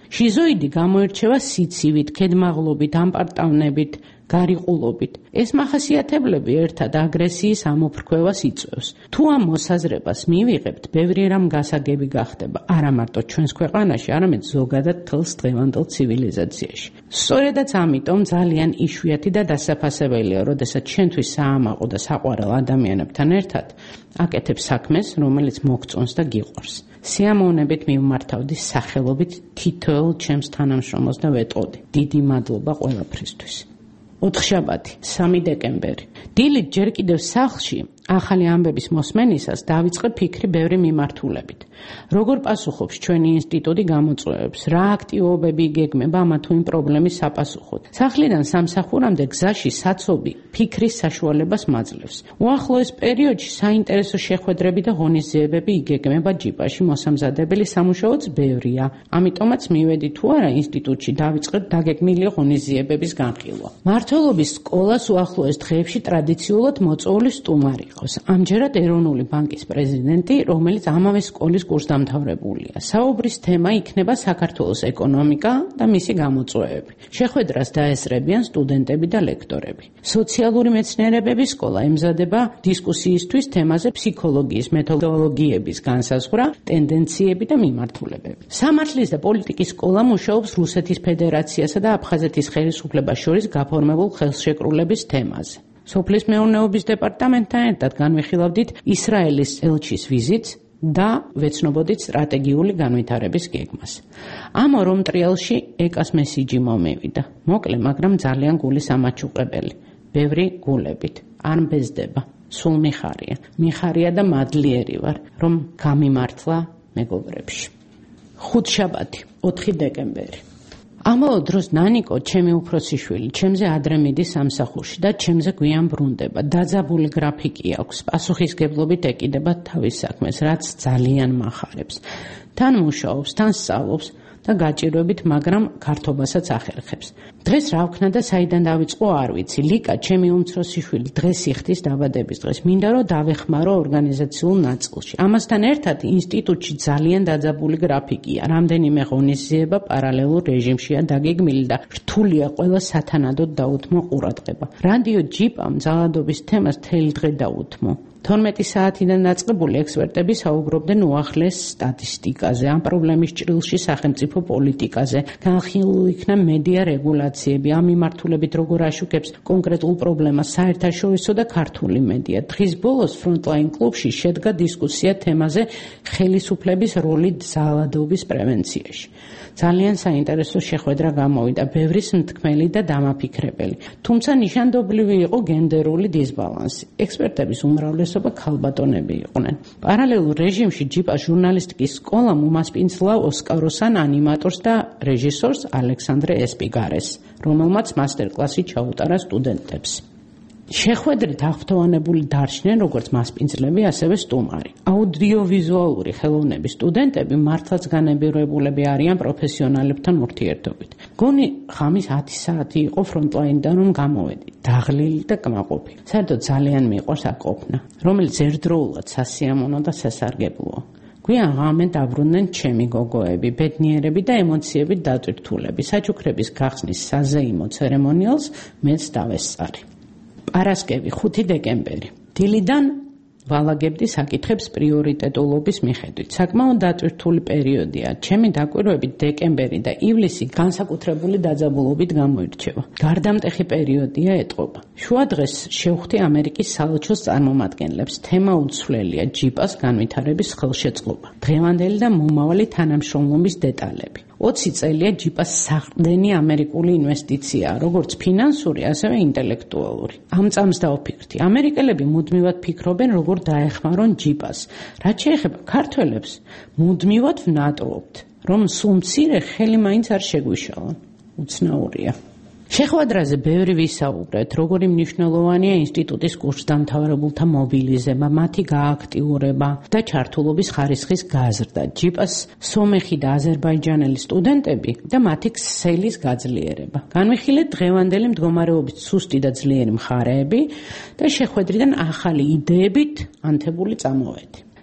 შიზოიდი გამოირჩევა სიცივით, ქედმაღლობით, ამპარტავნებით, გარიყულობით. ეს მახასიათებლები ერთად აგრესიის ამოფრქვევას იწვევს. თუ ამ მოსაზრებას მივიღებთ, ბევრი რამ გასაგები გახდება, არა მარტო ჩვენს ქვეყანაში, არამედ ზოგადად მთელს დღევანდელ ცივილიზაციაში. სწორედაც ამიტომ ძალიან იშვიათი და დასაფასებელია, როდესაც ჩვენთვის საამაყო და საყვარელ ადამიანებთან ერთად აკეთებ საქმეს, რომელიც მოგწონს და გიყვარს. სიამოვნებით მივმართავდი სახელობით თითოეულ ჩემს თანამშრომელს და ვეტყოდი: დიდი მადლობა ყველაფრისთვის. ოთხშაბათი, სამი დეკემბერი. დილით ჯერ კიდევ სახლში ახალი ამბების მოსმენისას დავიწყე ფიქრი ბევრი მიმართულებით. როგორ პასუხობს ჩვენი ინსტიტუტი გამოწვევებს, რა აქტივობები იგეგმება ამა თუ იმ პრობლემის საპასუხოდ. სახლიდან სამსახურამდე გზაში საცობი ფიქრის საშუალებას მაძლევს. უახლოეს პერიოდში საინტერესო შეხვედრები და ღონისძიებები იგეგმება ჯიპაში, მოსამზადებელი სამუშაოც ბევრია. ამიტომაც მივედი თუ არა ინსტიტუტში დავიწყეთ დაგეგმილი ღონისძიებების განხილვა. მმართველობის სკოლას უახლოეს დღეებში ტრადიციულად მოწვეული სტუმარი ყავს. ამჯერად ეროვნული ბანკის პრეზიდენტი, რომელიც ამავე სკოლის კურსდამთავრებულია. საუბრის თემა იქნება საქართველოს ეკონომიკა და მისი გამოწვევები. შეხვედრას დაესწრებიან სტუდენტები და ლექტორები. სოციალური მეცნიერებების სკოლა ემზადება დისკუსიისთვის თემაზე ფსიქოლოგიის მეთოდოლოგიების განსაზღვრა, ტენდენციები და მიმართულებები. სამართლის და პოლიტიკის სკოლა მუშაობს რუსეთის ფედერაციასა და აფხაზეთის ხელისუფლებას შორის გაფორმებულ ხელშეკრულების თემაზე. სოფლის მეურნეობის დეპარტამენტთან ერთად განვიხილავდით ისრაელის ელჩის ვიზიტს და ვეცნობოდით სტრატეგიული განვითარების გეგმას. ამ ორ მტრიალში ეკას მესიჯი მომივიდა. მოკლე, მაგრამ ძალიან გულის ამაჩუყებელი. ბევრი გულებით. არ მბეზდება. სულ მიხარია. მიხარია და მადლიერი ვარ, რომ გამიმართლა მეგობრებში. ხუთშაბათი, ოთხი დეკემბერი. ამავე დროს ნანიკო, ჩემი უფროსი შვილი, ჩემზე ადრე მიდის სამსახურში და ჩემზე გვიან ბრუნდება. დაძაბული გრაფიკი აქვს, პასუხისგებლობით ეკიდება თავის საქმეს, რაც ძალიან მახარებს. თან მუშაობს, თან სწავლობს და გაჭირვებით, მაგრამ გართობასაც ახერხებს. დღეს რა ვქნა და საიდან დავიწყო არ ვიცი. ლიკა, ჩემი უმცროსი შვილი, დღეს იხდის დაბადების დღეს. მინდა რომ დავეხმარო ორგანიზაციულ ნაწილში. ამასთან ერთად ინსტიტუტში ძალიან დაძაბული გრაფიკია. რამდენიმე ღონისძიება პარალელურ რეჟიმშია დაგეგმილი და რთულია ყველა სათანადოდ დაუთმო ყურადღება. რადიო ჯიპამ ძალადობის თემას თელი დღე დაუთმო. თორმეტი საათიდან დაწყებული ექსპერტები საუბრობდნენ უახლეს სტატისტიკაზე, ამ პრობლემის ჭრილში სახელმწიფო პოლიტიკაზე, განხილულ იქნა მედია რეგულაციები, ამ მიმართულებით როგორ აშუქებს კონკრეტულ პრობლემას საერთაშორისო და ქართული მედია. დღის ბოლოს ფრონტლაინ კლუბში შედგა დისკუსია თემაზე ხელისუფლების როლი ძალადობის პრევენციაში. ძალიან საინტერესო შეხვედრა გამოვიდა, ბევრი სმთქმელი და დამაფიქრებელი. თუმცა ნიშანდობლივი იყო გენდერული დისბალანსი. ექსპერტების უმრავლესობა ქალბატონები იყვნენ. პარალელურ რეჟიმში ჯიპა ჟურნალისტიკის სკოლამ უმასპინძლა ოსკაროსან ანიმატორს და რეჟისორს ალექსანდრე ესპიგარეს, რომელმაც მასტერკლასი ჩაუტარა სტუდენტებს. შეხვედრით აღფრთოვანებული დარჩნენ როგორც მასპინძლები, ასევე სტუმარი. აუდიოვიზუალური ხელოვნების სტუდენტები მართლაც განებირებულები არიან პროფესიონალებთან ურთიერთობით. გონი ღამის ათი საათი იყო ფრონტლაინიდან რომ გამოვედი, დაღლილი და კმაყოფილი. საერთოდ ძალიან მიყვარს აკოფნა, რომელიც ერთდროულად სასიამოვნო და სასარგებლოა. გვიან ღამე დაბრუნდნენ ჩემი გოგოები, ბედნიერები და ემოციებით დატვირთულები. საჩუქრების გახსნის საზეიმო ცერემონიალს მეც დავესწარი. პარასკევი, ხუთი დეკემბერი. დილიდან ვალაგებდი საკითხებს პრიორიტეტულობის მიხედვით. საკმაოდ დატვირთული პერიოდია. ჩემი დაკვირვებით დეკემბერი და ივლისი განსაკუთრებული დაძაბულობით გამოირჩევა. გარდამტეხი პერიოდია ეტყობა. შუა დღეს შევხვდი ამერიკის საელჩოს წარმომადგენლებს. თემა უცვლელია ჯიპას განვითარების ხელშეწყობა. დღევანდელი და მომავალი თანამშრომლობის დეტალები. ოცი წელია ჯიპას საყრდენი ამერიკული ინვესტიციაა, როგორც ფინანსური, ასევე ინტელექტუალური. ამ წამს დავფიქრდი, ამერიკელები მუდმივად ფიქრობენ, როგორ დაეხმარონ ჯიპას. რაც შეეხება ქართველებს, მუდმივად ვნატრობთ, რომ სულ მცირე ხელი მაინც არ შეგვიშალონ. უცნაურია. შეხვედრაზე ბევრი ვისაუბრეთ, როგორი მნიშვნელოვანია ინსტიტუტის კურსდამთავრებულთა მობილიზება, მათი გააქტიურება და ჩართულობის ხარისხის გაზრდა, ჯიპას სომეხი და აზერბაიჯანელი სტუდენტები და მათი ქსელის გაძლიერება. განვიხილეთ დღევანდელი მდგომარეობის სუსტი და ძლიერი მხარეები და შეხვედრიდან ახალი იდეებით ანთებული წამოვედი.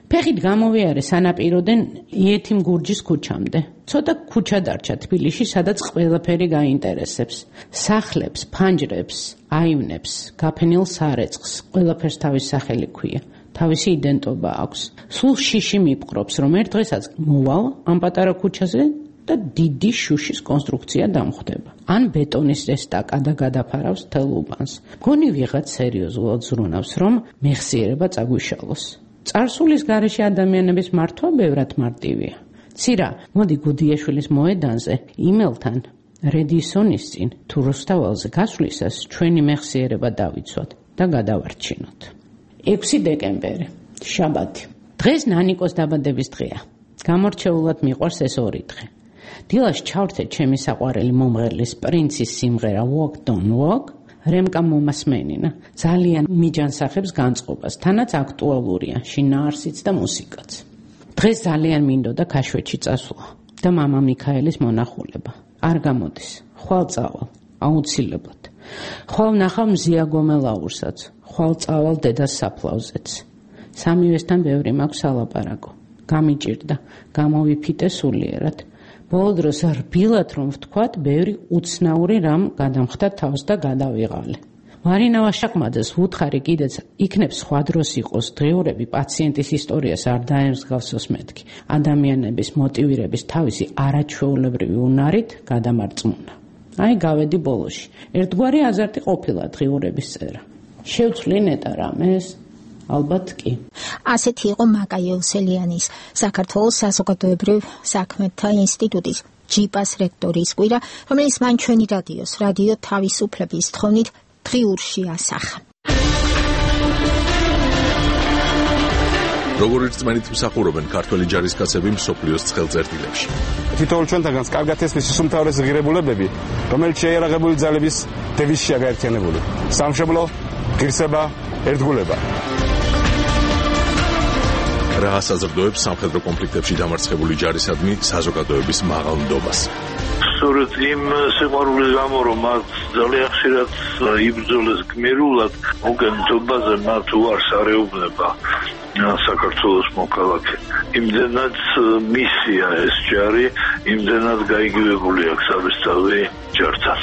ფეხით გამოვიარე სანაპიროდან იეთიმ გურჯის ქუჩამდე. ცოტა ქუჩა დარჩა თბილისში, სადაც ყველაფერი გაინტერესებს. სახლებს, ფანჯრებს, აივნებს, გაფენილ სარეცხს, ყველაფერს თავის სახელი ქვია. თავისი იდენტობა აქვს. სულ შიში მიპყრობს, რომ ერთ დღესაც მოვალ ამ პატარა ქუჩაზე და დიდი შუშის კონსტრუქცია დამხვდება. ან ბეტონის ესტაკადა გადაფარავს თელ უბანს. მგონი ვიღაც სერიოზულად ზრუნავს, რომ მეხსიერება წაგვიშალოს. წარსულის გარეშე ადამიანების მართვა ბევრად მარტივია. ცირა, მოდი გუდიაშვილის მოედანზე იმელთან რედისონის წინ თუ რუსთაველზე გასვლისას ჩვენი მეხსიერება დავიცვათ და გადავარჩინოთ. ექვსი დეკემბერი, შაბათი. დღეს ნანიკოს დაბადების დღეა. გამორჩეულად მიყვარს ეს ორი დღე. დილას ჩავრთე ჩემი საყვარელი მომღერლის პრინცის სიმღერა Walk Don't Walk, რემკა მომასმენინა. ძალიან მიჯანსახებს განწყობას, თანაც აქტუალურია შინაარსიც და მუსიკაც. დღეს ძალიან მინდოდა ქაშვეთში წასვლა და მამა მიქაელის მონახულება. არ გამოდის, ხვალ წავალ, აუცილებლად. ხვალ ნახავ მზია გომელაურსაც, ხვალ წავალ დედას საფლავზეც. სამივესთან ბევრი მაქვს სალაპარაკო. გამიჭირდა, გამოვიფიტე სულიერად. ბოლო დროს რბილად რომ ვთქვათ, ბევრი უცნაური რამ გადამხდა თავს და გადავიღალე. მარინა ვაშაკმაძეს ვუთხარი კიდეც იქნებ სხვა დროს იყოს დღეურები პაციენტის ისტორიას არ დაემსგავსოს მეთქი. ადამიანების მოტივირების თავისი არაჩვეულებრივი უნარით გადამარწმუნა. აი გავედი ბოლოში. ერთგვარი აზარტი ყოფილა დღეურების წერა. შევცვლი ნეტა რამეს? ალბათ კი. ასეთი იყო მაკა იოსელიანის საქართველოს საზოგადოებრივ საქმეთა ინსტიტუტის ჯიპას რექტორის კვირა, რომელიც მან ჩვენი რადიოს რადიო თავისუფლების თხოვნით დღიურში ასახა. როგორ ერთმანეთ მსახურობენ ქართველი ჯარისკაცები მსოფლიოს ცხელწერტილებში. თითოეულ ჩვენთაგანს კარგად ესმის უმთავრესი ღირებულებები, რომელიც შეიარაღებული ძალების დევიზშია გაერთიანებული. სამშობლო, ღირსება, ერთგულება. რა საზრდოებს სამხედრო კონფლიქტებში დამარცხებული ჯარისადმი საზოგადოების მაღალ ნდობას. სწორედ იმ სიყვარულის გამო, რომ მათ ძალიან ხშირად იბრძოლეს გმირულად, მოგენთობაზე მათ უარს არეუბნება საქართველოს მოქალაქე. იმდენად მისია ეს ჯარი, იმდენად გაიგივებული აქვს საბესწავლი ჯართან.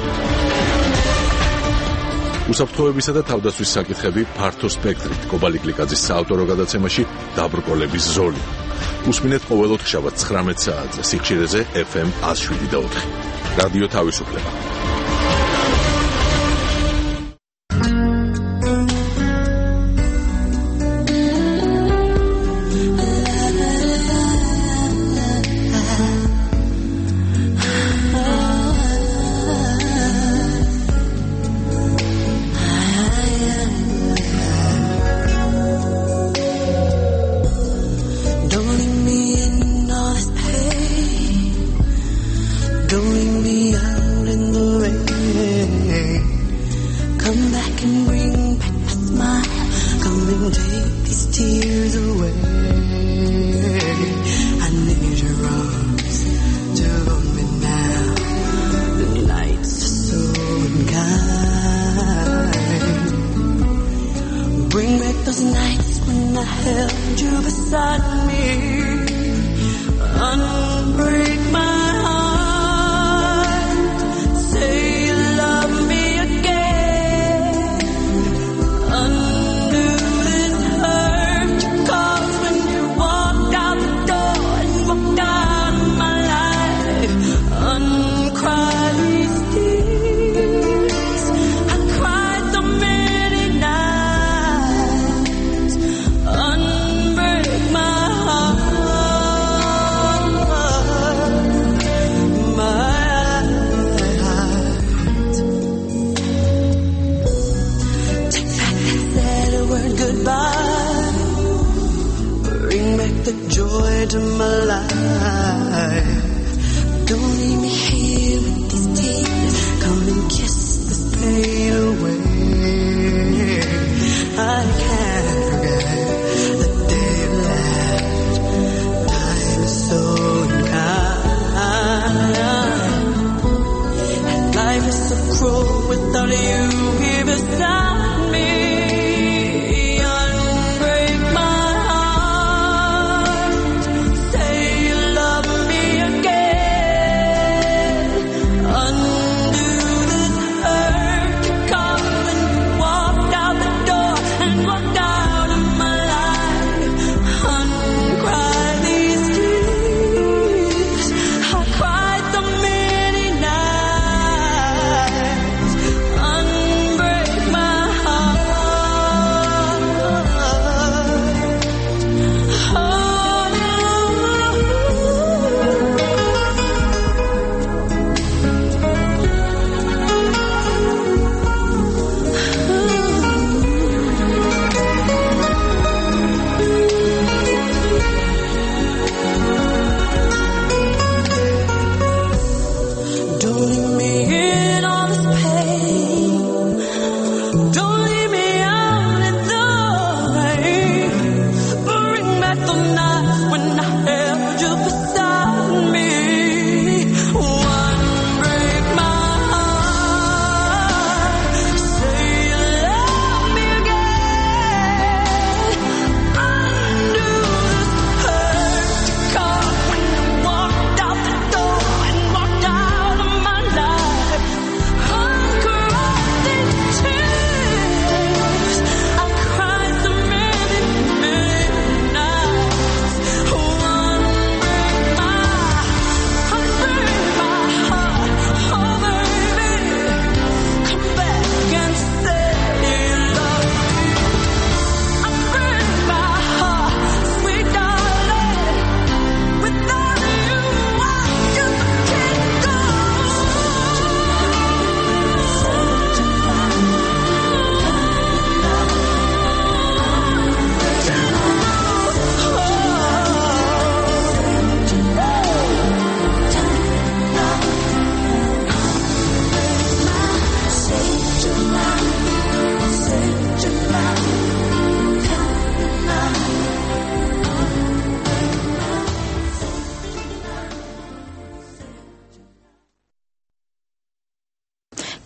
უსაფრთხოებისა და თავდაცვის საკითხები ფართო სპექტრით. კობალი გლიკაძის საავტორო გადაცემაში დაბრკოლების ზოლი. უსმინეთ ყოველ ოთხშაბათს ცხრამეტ საათზე სიხშირეზე ეფ ემ ათს შვიდი და ოთხი. რადიო თავისუფლება. Beside me, unbreak my heart.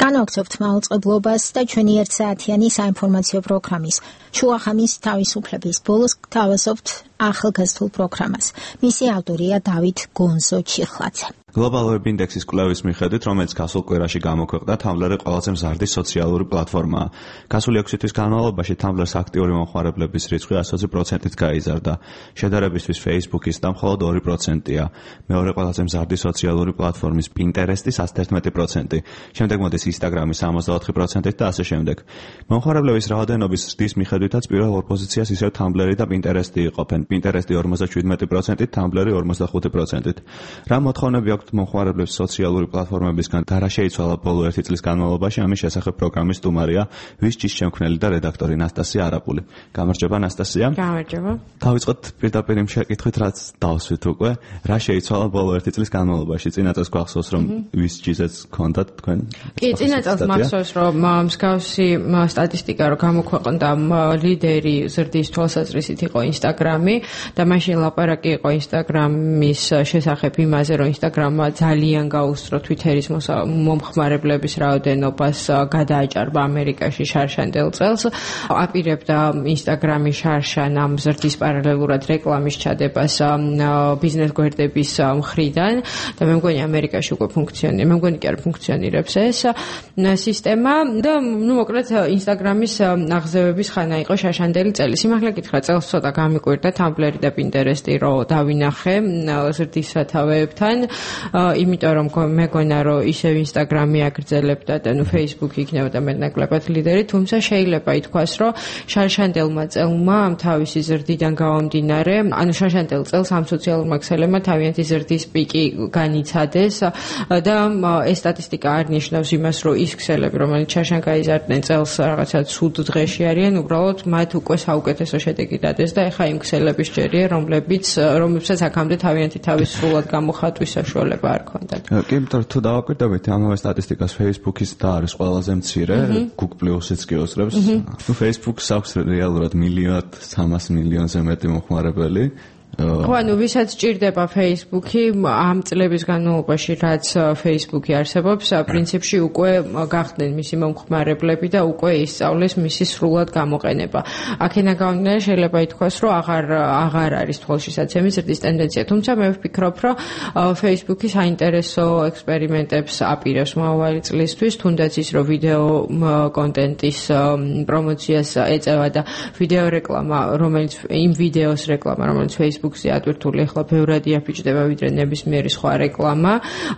განვაგრძობთ მაუწყებლობას და ჩვენი ერთსაათიანი საინფორმაციო პროგრამის შუახამის თავისუფლების ბოლოს გთავაზობთ ახალგაზრდულ პროგრამას. მისი ავტორია დავით გონზო ჩიხლაძე. Global Web Index-ის კვლევის მიხედვით, რომელიც გასულ კვირაში გამოქვეყნდა, Tumblr-ი ყველაზე მზარდი სოციალური პლატფორმაა. გასული ექვსი თვის განმავლობაში Tumblr-ს აქტიური მომხმარებლების რიცხვი ათი პროცენტით გაიზარდა. შედარებისთვის Facebook-ის და მხოლოდ ორი პროცენტია. მეორე ყველაზე მზარდი სოციალური პლატფორმის Pinterest-ის ათერთმეტი პროცენტი. შემდეგ მოდის Instagram-ი სამოცდაოთხი პროცენტით და ასე შემდეგ. მომხმარებლების რაოდენობის ზრდის მიხედვითაც პირველ ორ პოზიციას ისევ Tumblr-ი და Pinterest-ი იყოფენ. Pinterest-ი ორმოცდაშვიდმეტი პროცენტით, Tumblr-ი ორმოცდახუთი პროცენტით. რა მოთხოვნები აქვს მომხმარებლებს სოციალური პლატფორმებისგან და რა შეიცვალა ბოლო ერთი წლის განმავლობაში, ამის შესახებ პროგრამის სტუმარია ვისჯის შემქმნელი და რედაქტორი ნასტასია არაპული. გამარჯობა ნასტასია. გამარჯობა. დავიწყოთ პირდაპირ იმ შეკითხვით, რაც დავსვით უკვე, რა შეიცვალა ბოლო ერთი წლის განმავლობაში? წინა წელს გვახსოვს, რომ ვისჯიზეც გქონდათ თქვენ? კი, წინა წელს მახსოვს, რომ მსგავსი სტატისტიკა რო გამოქვეყნდა, ლიდერი ზრდის თვალსაზრისით იყო Instagram-ი და მაშინ ლაპარაკი იყო Instagram-ის შესახებ იმაზე, რომ Instagram ძალიან გაუსწრო Twitter-ის მომხმარებლების რაოდენობას გადააჭარბა ამერიკაში შარშანდელ წელს. აპირებდა Instagram-ის შარშან ამ ზრდის პარალელურად რეკლამის ჩადებას ბიზნეს გვერდების მხრიდან და მე მგონი ამერიკაში უკვე ფუნქციონირებს, მე მგონი კი არ ფუნქციონირებს ეს სისტემა და ნუ მოკლედ Instagram-ის აღზევების ხანა იყო შარშანდელი წელი. სიმართლე გითხრა, წელს ცოტა გამიკვირდა Tumblr-ი და Pinterest-ი რო დავინახე ზრდის სათავეებთან. იმიტომ რომ მეგონა რომ ისევ Instagram-ი აგრძელებდა და ნუ Facebook-ი იქნებოდა მეტნაკლებად ლიდერი, თუმცა შეიძლება ითქვას, რომ შარშანდელმა წელმა ამ თავისი ზრდიდან გამომდინარე, ანუ შარშანდელ წელს ამ სოციალურმა ქსელებმა თავიანთი ზრდის პიკი განიცადეს და ეს სტატისტიკა არ ნიშნავს იმას, რომ ის ქსელები, რომელიც შარშან გაიზარდნენ წელს რაღაცა ცუდ დღეში არიან, უბრალოდ მათ უკვე საუკეთესო შედეგი დადეს და ეხა იმ ქსელების ჯერია, რომლებიც რომლებსაც აქამდე თავიანთი თავის სრულად გამოხატვის საშუალება არ ქონდათ. კი, იმიტომ თუ დავაკვირდებით ამავე სტატისტიკას Facebook-ის და არის ყველაზე მცირე, Google Plus-იც კი ოსრებს. ნუ Facebook-ს აქვს რეალურად მილიონად სამას მილიონზე მეტი მომხმარებელი. ხო, ანუ ვისაც ჭირდება Facebook-ი ამ წლების განმავლობაში, რაც Facebook-ი არსებობს, პრინციპში უკვე გახდნენ მისი მომხმარებლები და უკვე ისწავლეს მისი სრულად გამოყენება. აქედან გამომდინარე შეიძლება ითქვას, რომ აღარ აღარ არის თვალშისაცემი ზრდის ტენდენცია, თუმცა მე ვფიქრობ, რომ Facebook-ი საინტერესო ექსპერიმენტებს აპირებს მომავალი წლისთვის, თუნდაც ის, რომ ვიდეო კონტენტის პრომოციას ეწევა და ვიდეო რეკლამა, რომელიც იმ ვიდეოს რეკლამა, რომელიც Facebook Facebook-ზე ატვირთული ახლა ბევრად იაფიჭდება ვიდრე ნებისმიერი სხვა რეკლამა.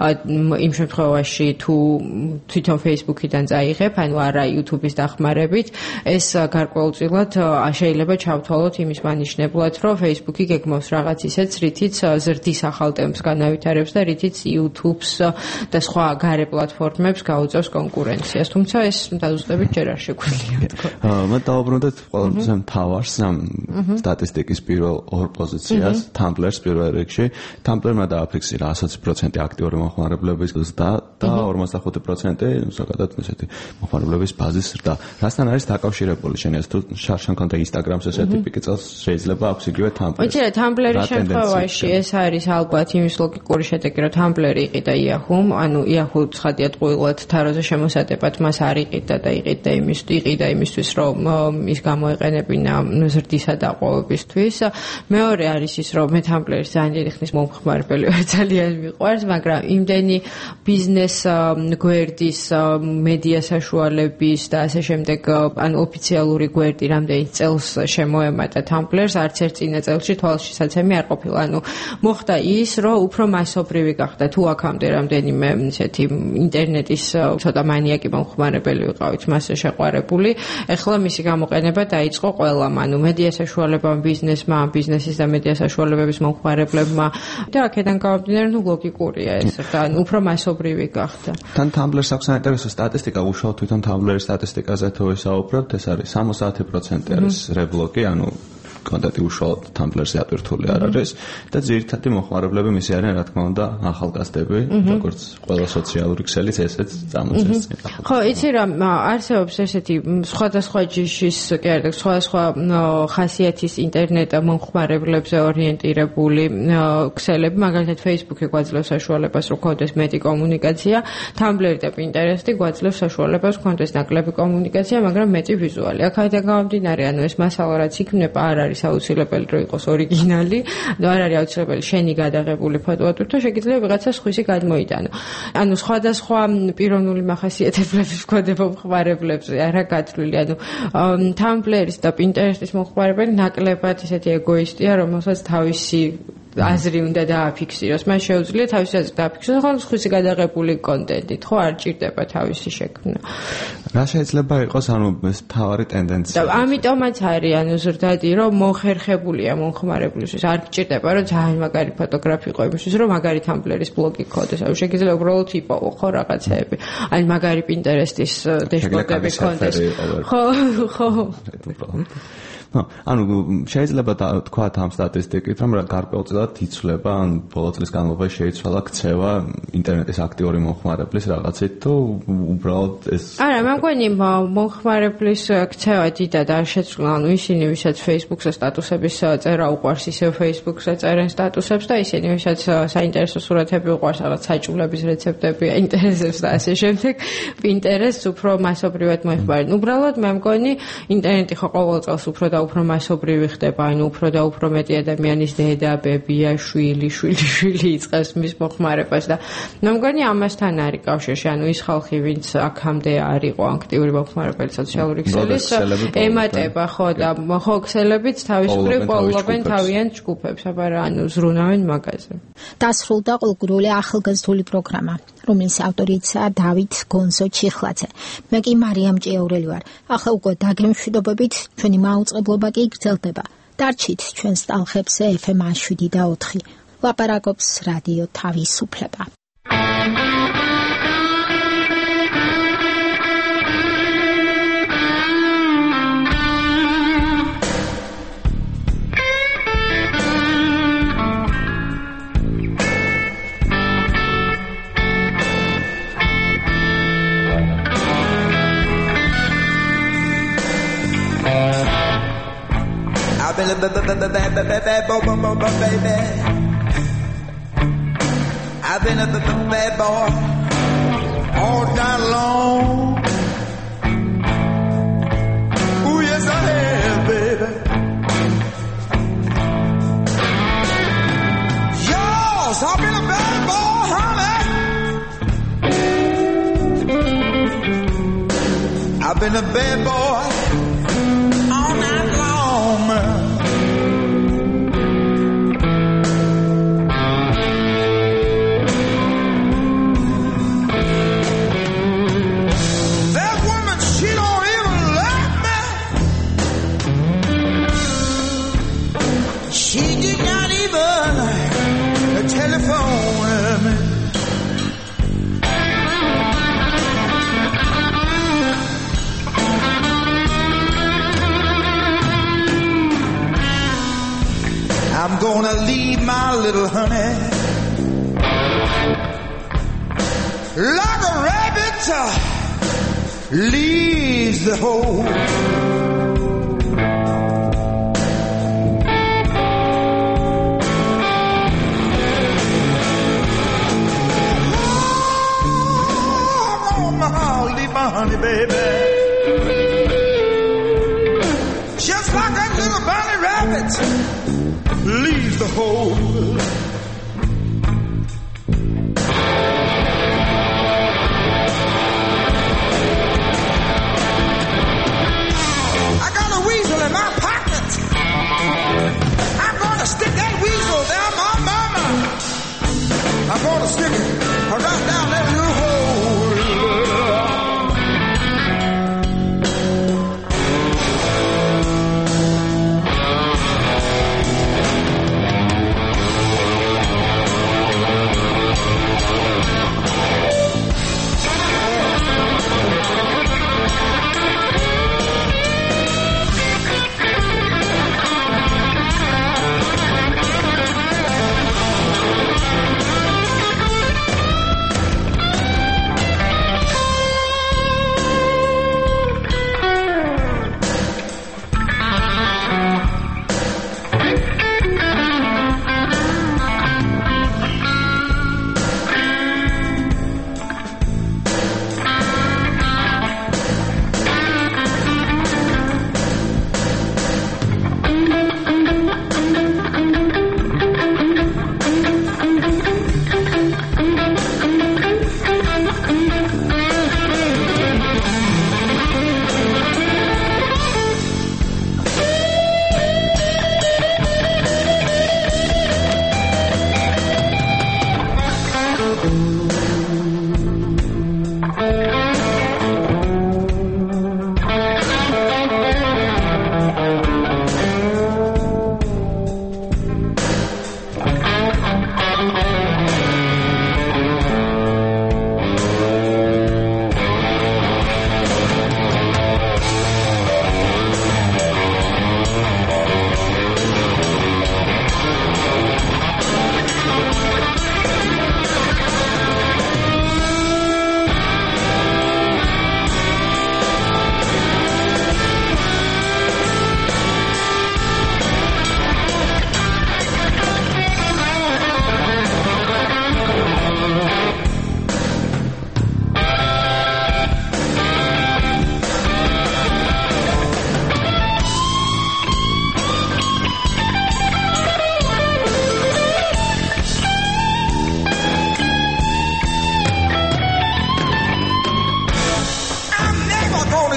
იმ შემთხვევაში თუ თვითონ Facebook-იდან წაიღებ, ანუ არა YouTube-ის დახმარებით, ეს გარკვეულწილად შეიძლება ჩავთვალოთ იმის მანიშნებლად, რომ Facebook-ი გეგმავს რაღაც ისეთს, რითიც ზრდის ახალ ტემპს განავითარებს და რითიც YouTube-ს და სხვა გარე პლატფორმებს გაუწევს კონკურენციას. თუმცა ეს დაზუსტებით ჯერ არ შეგვიძლია თქო. მე დავუბრუნდეთ ყველაზე მთავარს ამ სტატისტიკის პირველ ორ პოზიციას, Tumblr-ს პირველ რიგში. Tumblr-მა დააფიქსირა ათი პროცენტი აქტიური მომხმარებლების ზრდა და ორმოცდახუთი პროცენტი ზოგადად ესეთი მომხმარებლების ბაზის ზრდა. რასთან არის დაკავშირებული შენ ეს თუ შარშან კონტა Instagram-ს ესეთი პიკი წელს შეიძლება აქვს იგივე Tumblr-ს. ვიცი რა, Tumblr-ის შემთხვევაში ეს არის ალბათ იმის ლოგიკური შედეგი, რომ Tumblr-ი იყიდა Yahoo-მ, ანუ Yahoo ცხადია ტყუილად თაროზე შემოსადებად მას არ იყიდა და იყიდა იმის იყიდა იმისთვის, რომ ის გამოეყენებინა ზრდისა დაყვავებისთვის. მეორე არის ის, რომ მე Tumblr-ის ძალიან დიდი ხნის მომხმარებელი ვარ, ძალიან მიყვარს, მაგრამ იმდენი ბიზნეს გვერდის, მედია საშუალების და ასე შემდეგ, ან ოფიციალური გვერდი რამდენი წელს შემოემატა Tumblr-ს, არც ერთ წინა წელში თვალშისაცემი არ ყოფილა. ანუ მოხდა ის, რომ უფრო მასობრივი გახდა. თუ აქამდე რამდენიმე ესეთი ინტერნეტის ცოტა მანიაკი მომხმარებელი ვიყავით, მასზე შეყვარებული, ეხლა მისი გამოყენება დაიწყო ყველამ, ანუ მედია საშუალებამ, ბიზნესმა, ბიზნესის და მედია საშუალებების მომხმარებლებმა და აქედან გამომდინარე, ნუ ლოგიკურია ეს, ანუ უფრო მასობრივი გახდა. თან Tumblr-ს აქვს საინტერესო სტატისტიკა, უშუალოდ თვითონ Tumblr-ის სტატისტიკაზე თუ ვისაუბრებთ, ეს არის სამოცდაათი პროცენტი არის რებლოგი, ანუ კონტენტი უშუალოდ Tumblr-ზე ატვირთული არ არის და ძირითადი მოხმარებლები მისი არიან, რა თქმა უნდა, ახალგაზრდები, როგორც ყველა სოციალური ქსელიც ესეც წამოწეს წინ. ხო, იცი რა, არსებობს ესეთი სხვადასხვა ჯიშის, კი არა, სხვადასხვა ხასიათის ინტერნეტ მომხმარებლებზე ორიენტირებული ქსელები, მაგალითად Facebook-ი გვაძლევს საშუალებას, რომ გქონდეს მეტი კომუნიკაცია, Tumblr და Pinterest-ი გვაძლევს საშუალებას გქონდეს ნაკლები კომუნიკაცია, მაგრამ მეტი ვიზუალი. აქედან გამომდინარე, ანუ ეს მასალა რაც იქნება, არ არის აუცილებელი რომ იყოს ორიგინალი, და არ არის აუცილებელი შენი გადაღებული ფოტო ატვირთო, შეგიძლია ვიღაცა სხვისი გადმოიტანო. ანუ სხვადასხვა პიროვნული მახასიათებლების გვხვდება მომხმარებლებზე, არა გათვლილი. ანუ Tumblr-ის და Pinterest-ის მომხმარებელი ნაკლებად ისეთი ეგოისტია, რომელსაც თავისი აზრი უნდა დააფიქსიროს. მას შეუძლია თავისი აზრი დააფიქსიროს, ხოლმე სხვისი გადაღებული კონტენტით, ხო, არ ჭირდება თავისი შექმნა. რა შეიძლება იყოს, ანუ ეს თავარი ტენდენცია. და ამიტომაც არის, ანუ ზრდადი, რომ მოხერხებულია მომხმარებლისთვის. არ ჭირდება, რომ ძალიან მაგარი ფოტოგრაფი იყო იმისთვის, რომ მაგარი Tumblr-ის ბლოგი გქონდეს. ანუ შეგიძლია უბრალოდ იპოვო, ხო, რაღაცეები. ან მაგარი Pinterest-ის დეშბორდები გქონდეს. ხო, ხო. ნო, ანუ შეიძლება თქვა ამ სტატისტიკით, რომ გარკვეულწილად იცვლება, ან ბოლო წლის განმავლობაში შეიცვალა ქცევა ინტერნეტის აქტიური მომხმარებლის რაღაცით, თუ უბრალოდ ეს არა, მე მგონი მომხმარებლის ქცევა დიდად არ შეცვლა, ანუ ისინი, ვისაც Facebook-ზე სტატუსების წერა უყვარს, ისევ Facebook-ზე წერენ სტატუსებს და ისინი, ვისაც საინტერესო სურათები უყვარს, რაღაც საჭულების რეცეპტები აინტერესებს და ასე შემდეგ, Pinterest-ს უფრო მასობრივად მოიხმარებენ. უბრალოდ მე მგონი ინტერნეტი ხო ყოველ წელს უფრო და უფრო მასობრივი ხდება, ანუ უფრო და უფრო მეტი ადამიანის დედა, ბებია, შვილი, შვილი, შვილი იწყებს მის მოხმარებას და მე მგონი ამასთან არის კავშირში, ანუ ის ხალხი, ვინც აქამდე არ იყო აქტიური მოხმარებელი სოციალური ქსელის, ემატება ხო და ხო ქსელებიც თავისუფლად პოულობენ თავიანთ ჯგუფებს, აბა ანუ ზრუნავენ მაგაზე. დასრულდა ყოლგურული ახალგაზრდული პროგრამა, რომლის ავტორიცაა დავით გონზო ჩიხლაძე. მე კი მარიამ ჭიაურელი ვარ. ახლა უკვე დაგემშვიდობებით, ჩვენი მაუწყებლობა კი გრძელდება. დარჩით ჩვენს ტალღებზე ეფ ემ შვიდი და ოთხი. ლაპარაკობს რადიო თავისუფლება. I've been a bad baby. I've been a bad boy all night long. Oh yes I have, baby. Yes, I've been a bad boy, honey. I've been a bad boy all night long, man. That woman, she don't even love me. She did not even telephone me. I'm gonna leave my little honey like a rabbit uh, leaves the hole. Oh, leave my honey, baby, just like that little bunny rabbit leaves the hole. I got a weasel in my pocket. I'm gonna stick that weasel down my mama. I'm gonna stick it right down that little hole.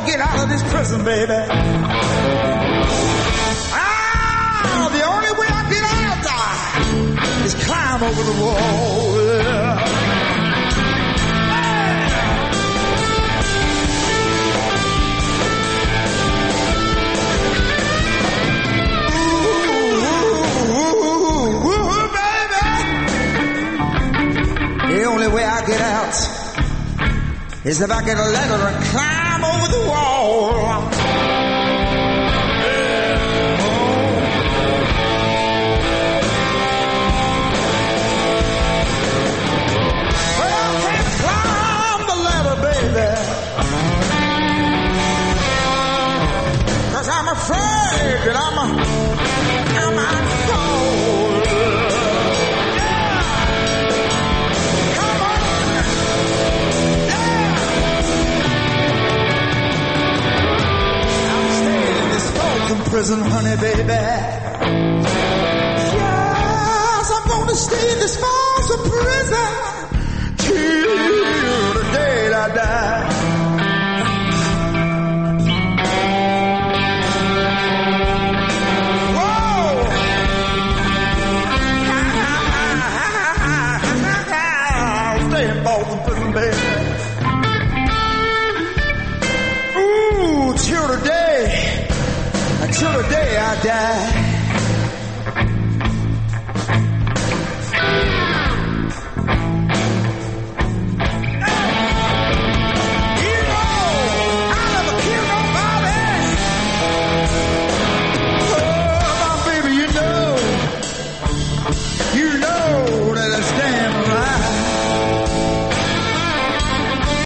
get out of this prison, baby. Ah, the only way I get out uh, is climb over the wall. Yeah. The only way I get out is if I get a ladder and climb over the wall. But I can't climb the ladder, baby, 'cause I'm afraid that I'm a, I'm out cold. Prison, honey, baby. Yes, I'm gonna stay in this Folsom prison till the day I die. Whoa! I'll stay in Folsom prison, baby. Ooh, till the day. Till the day I die.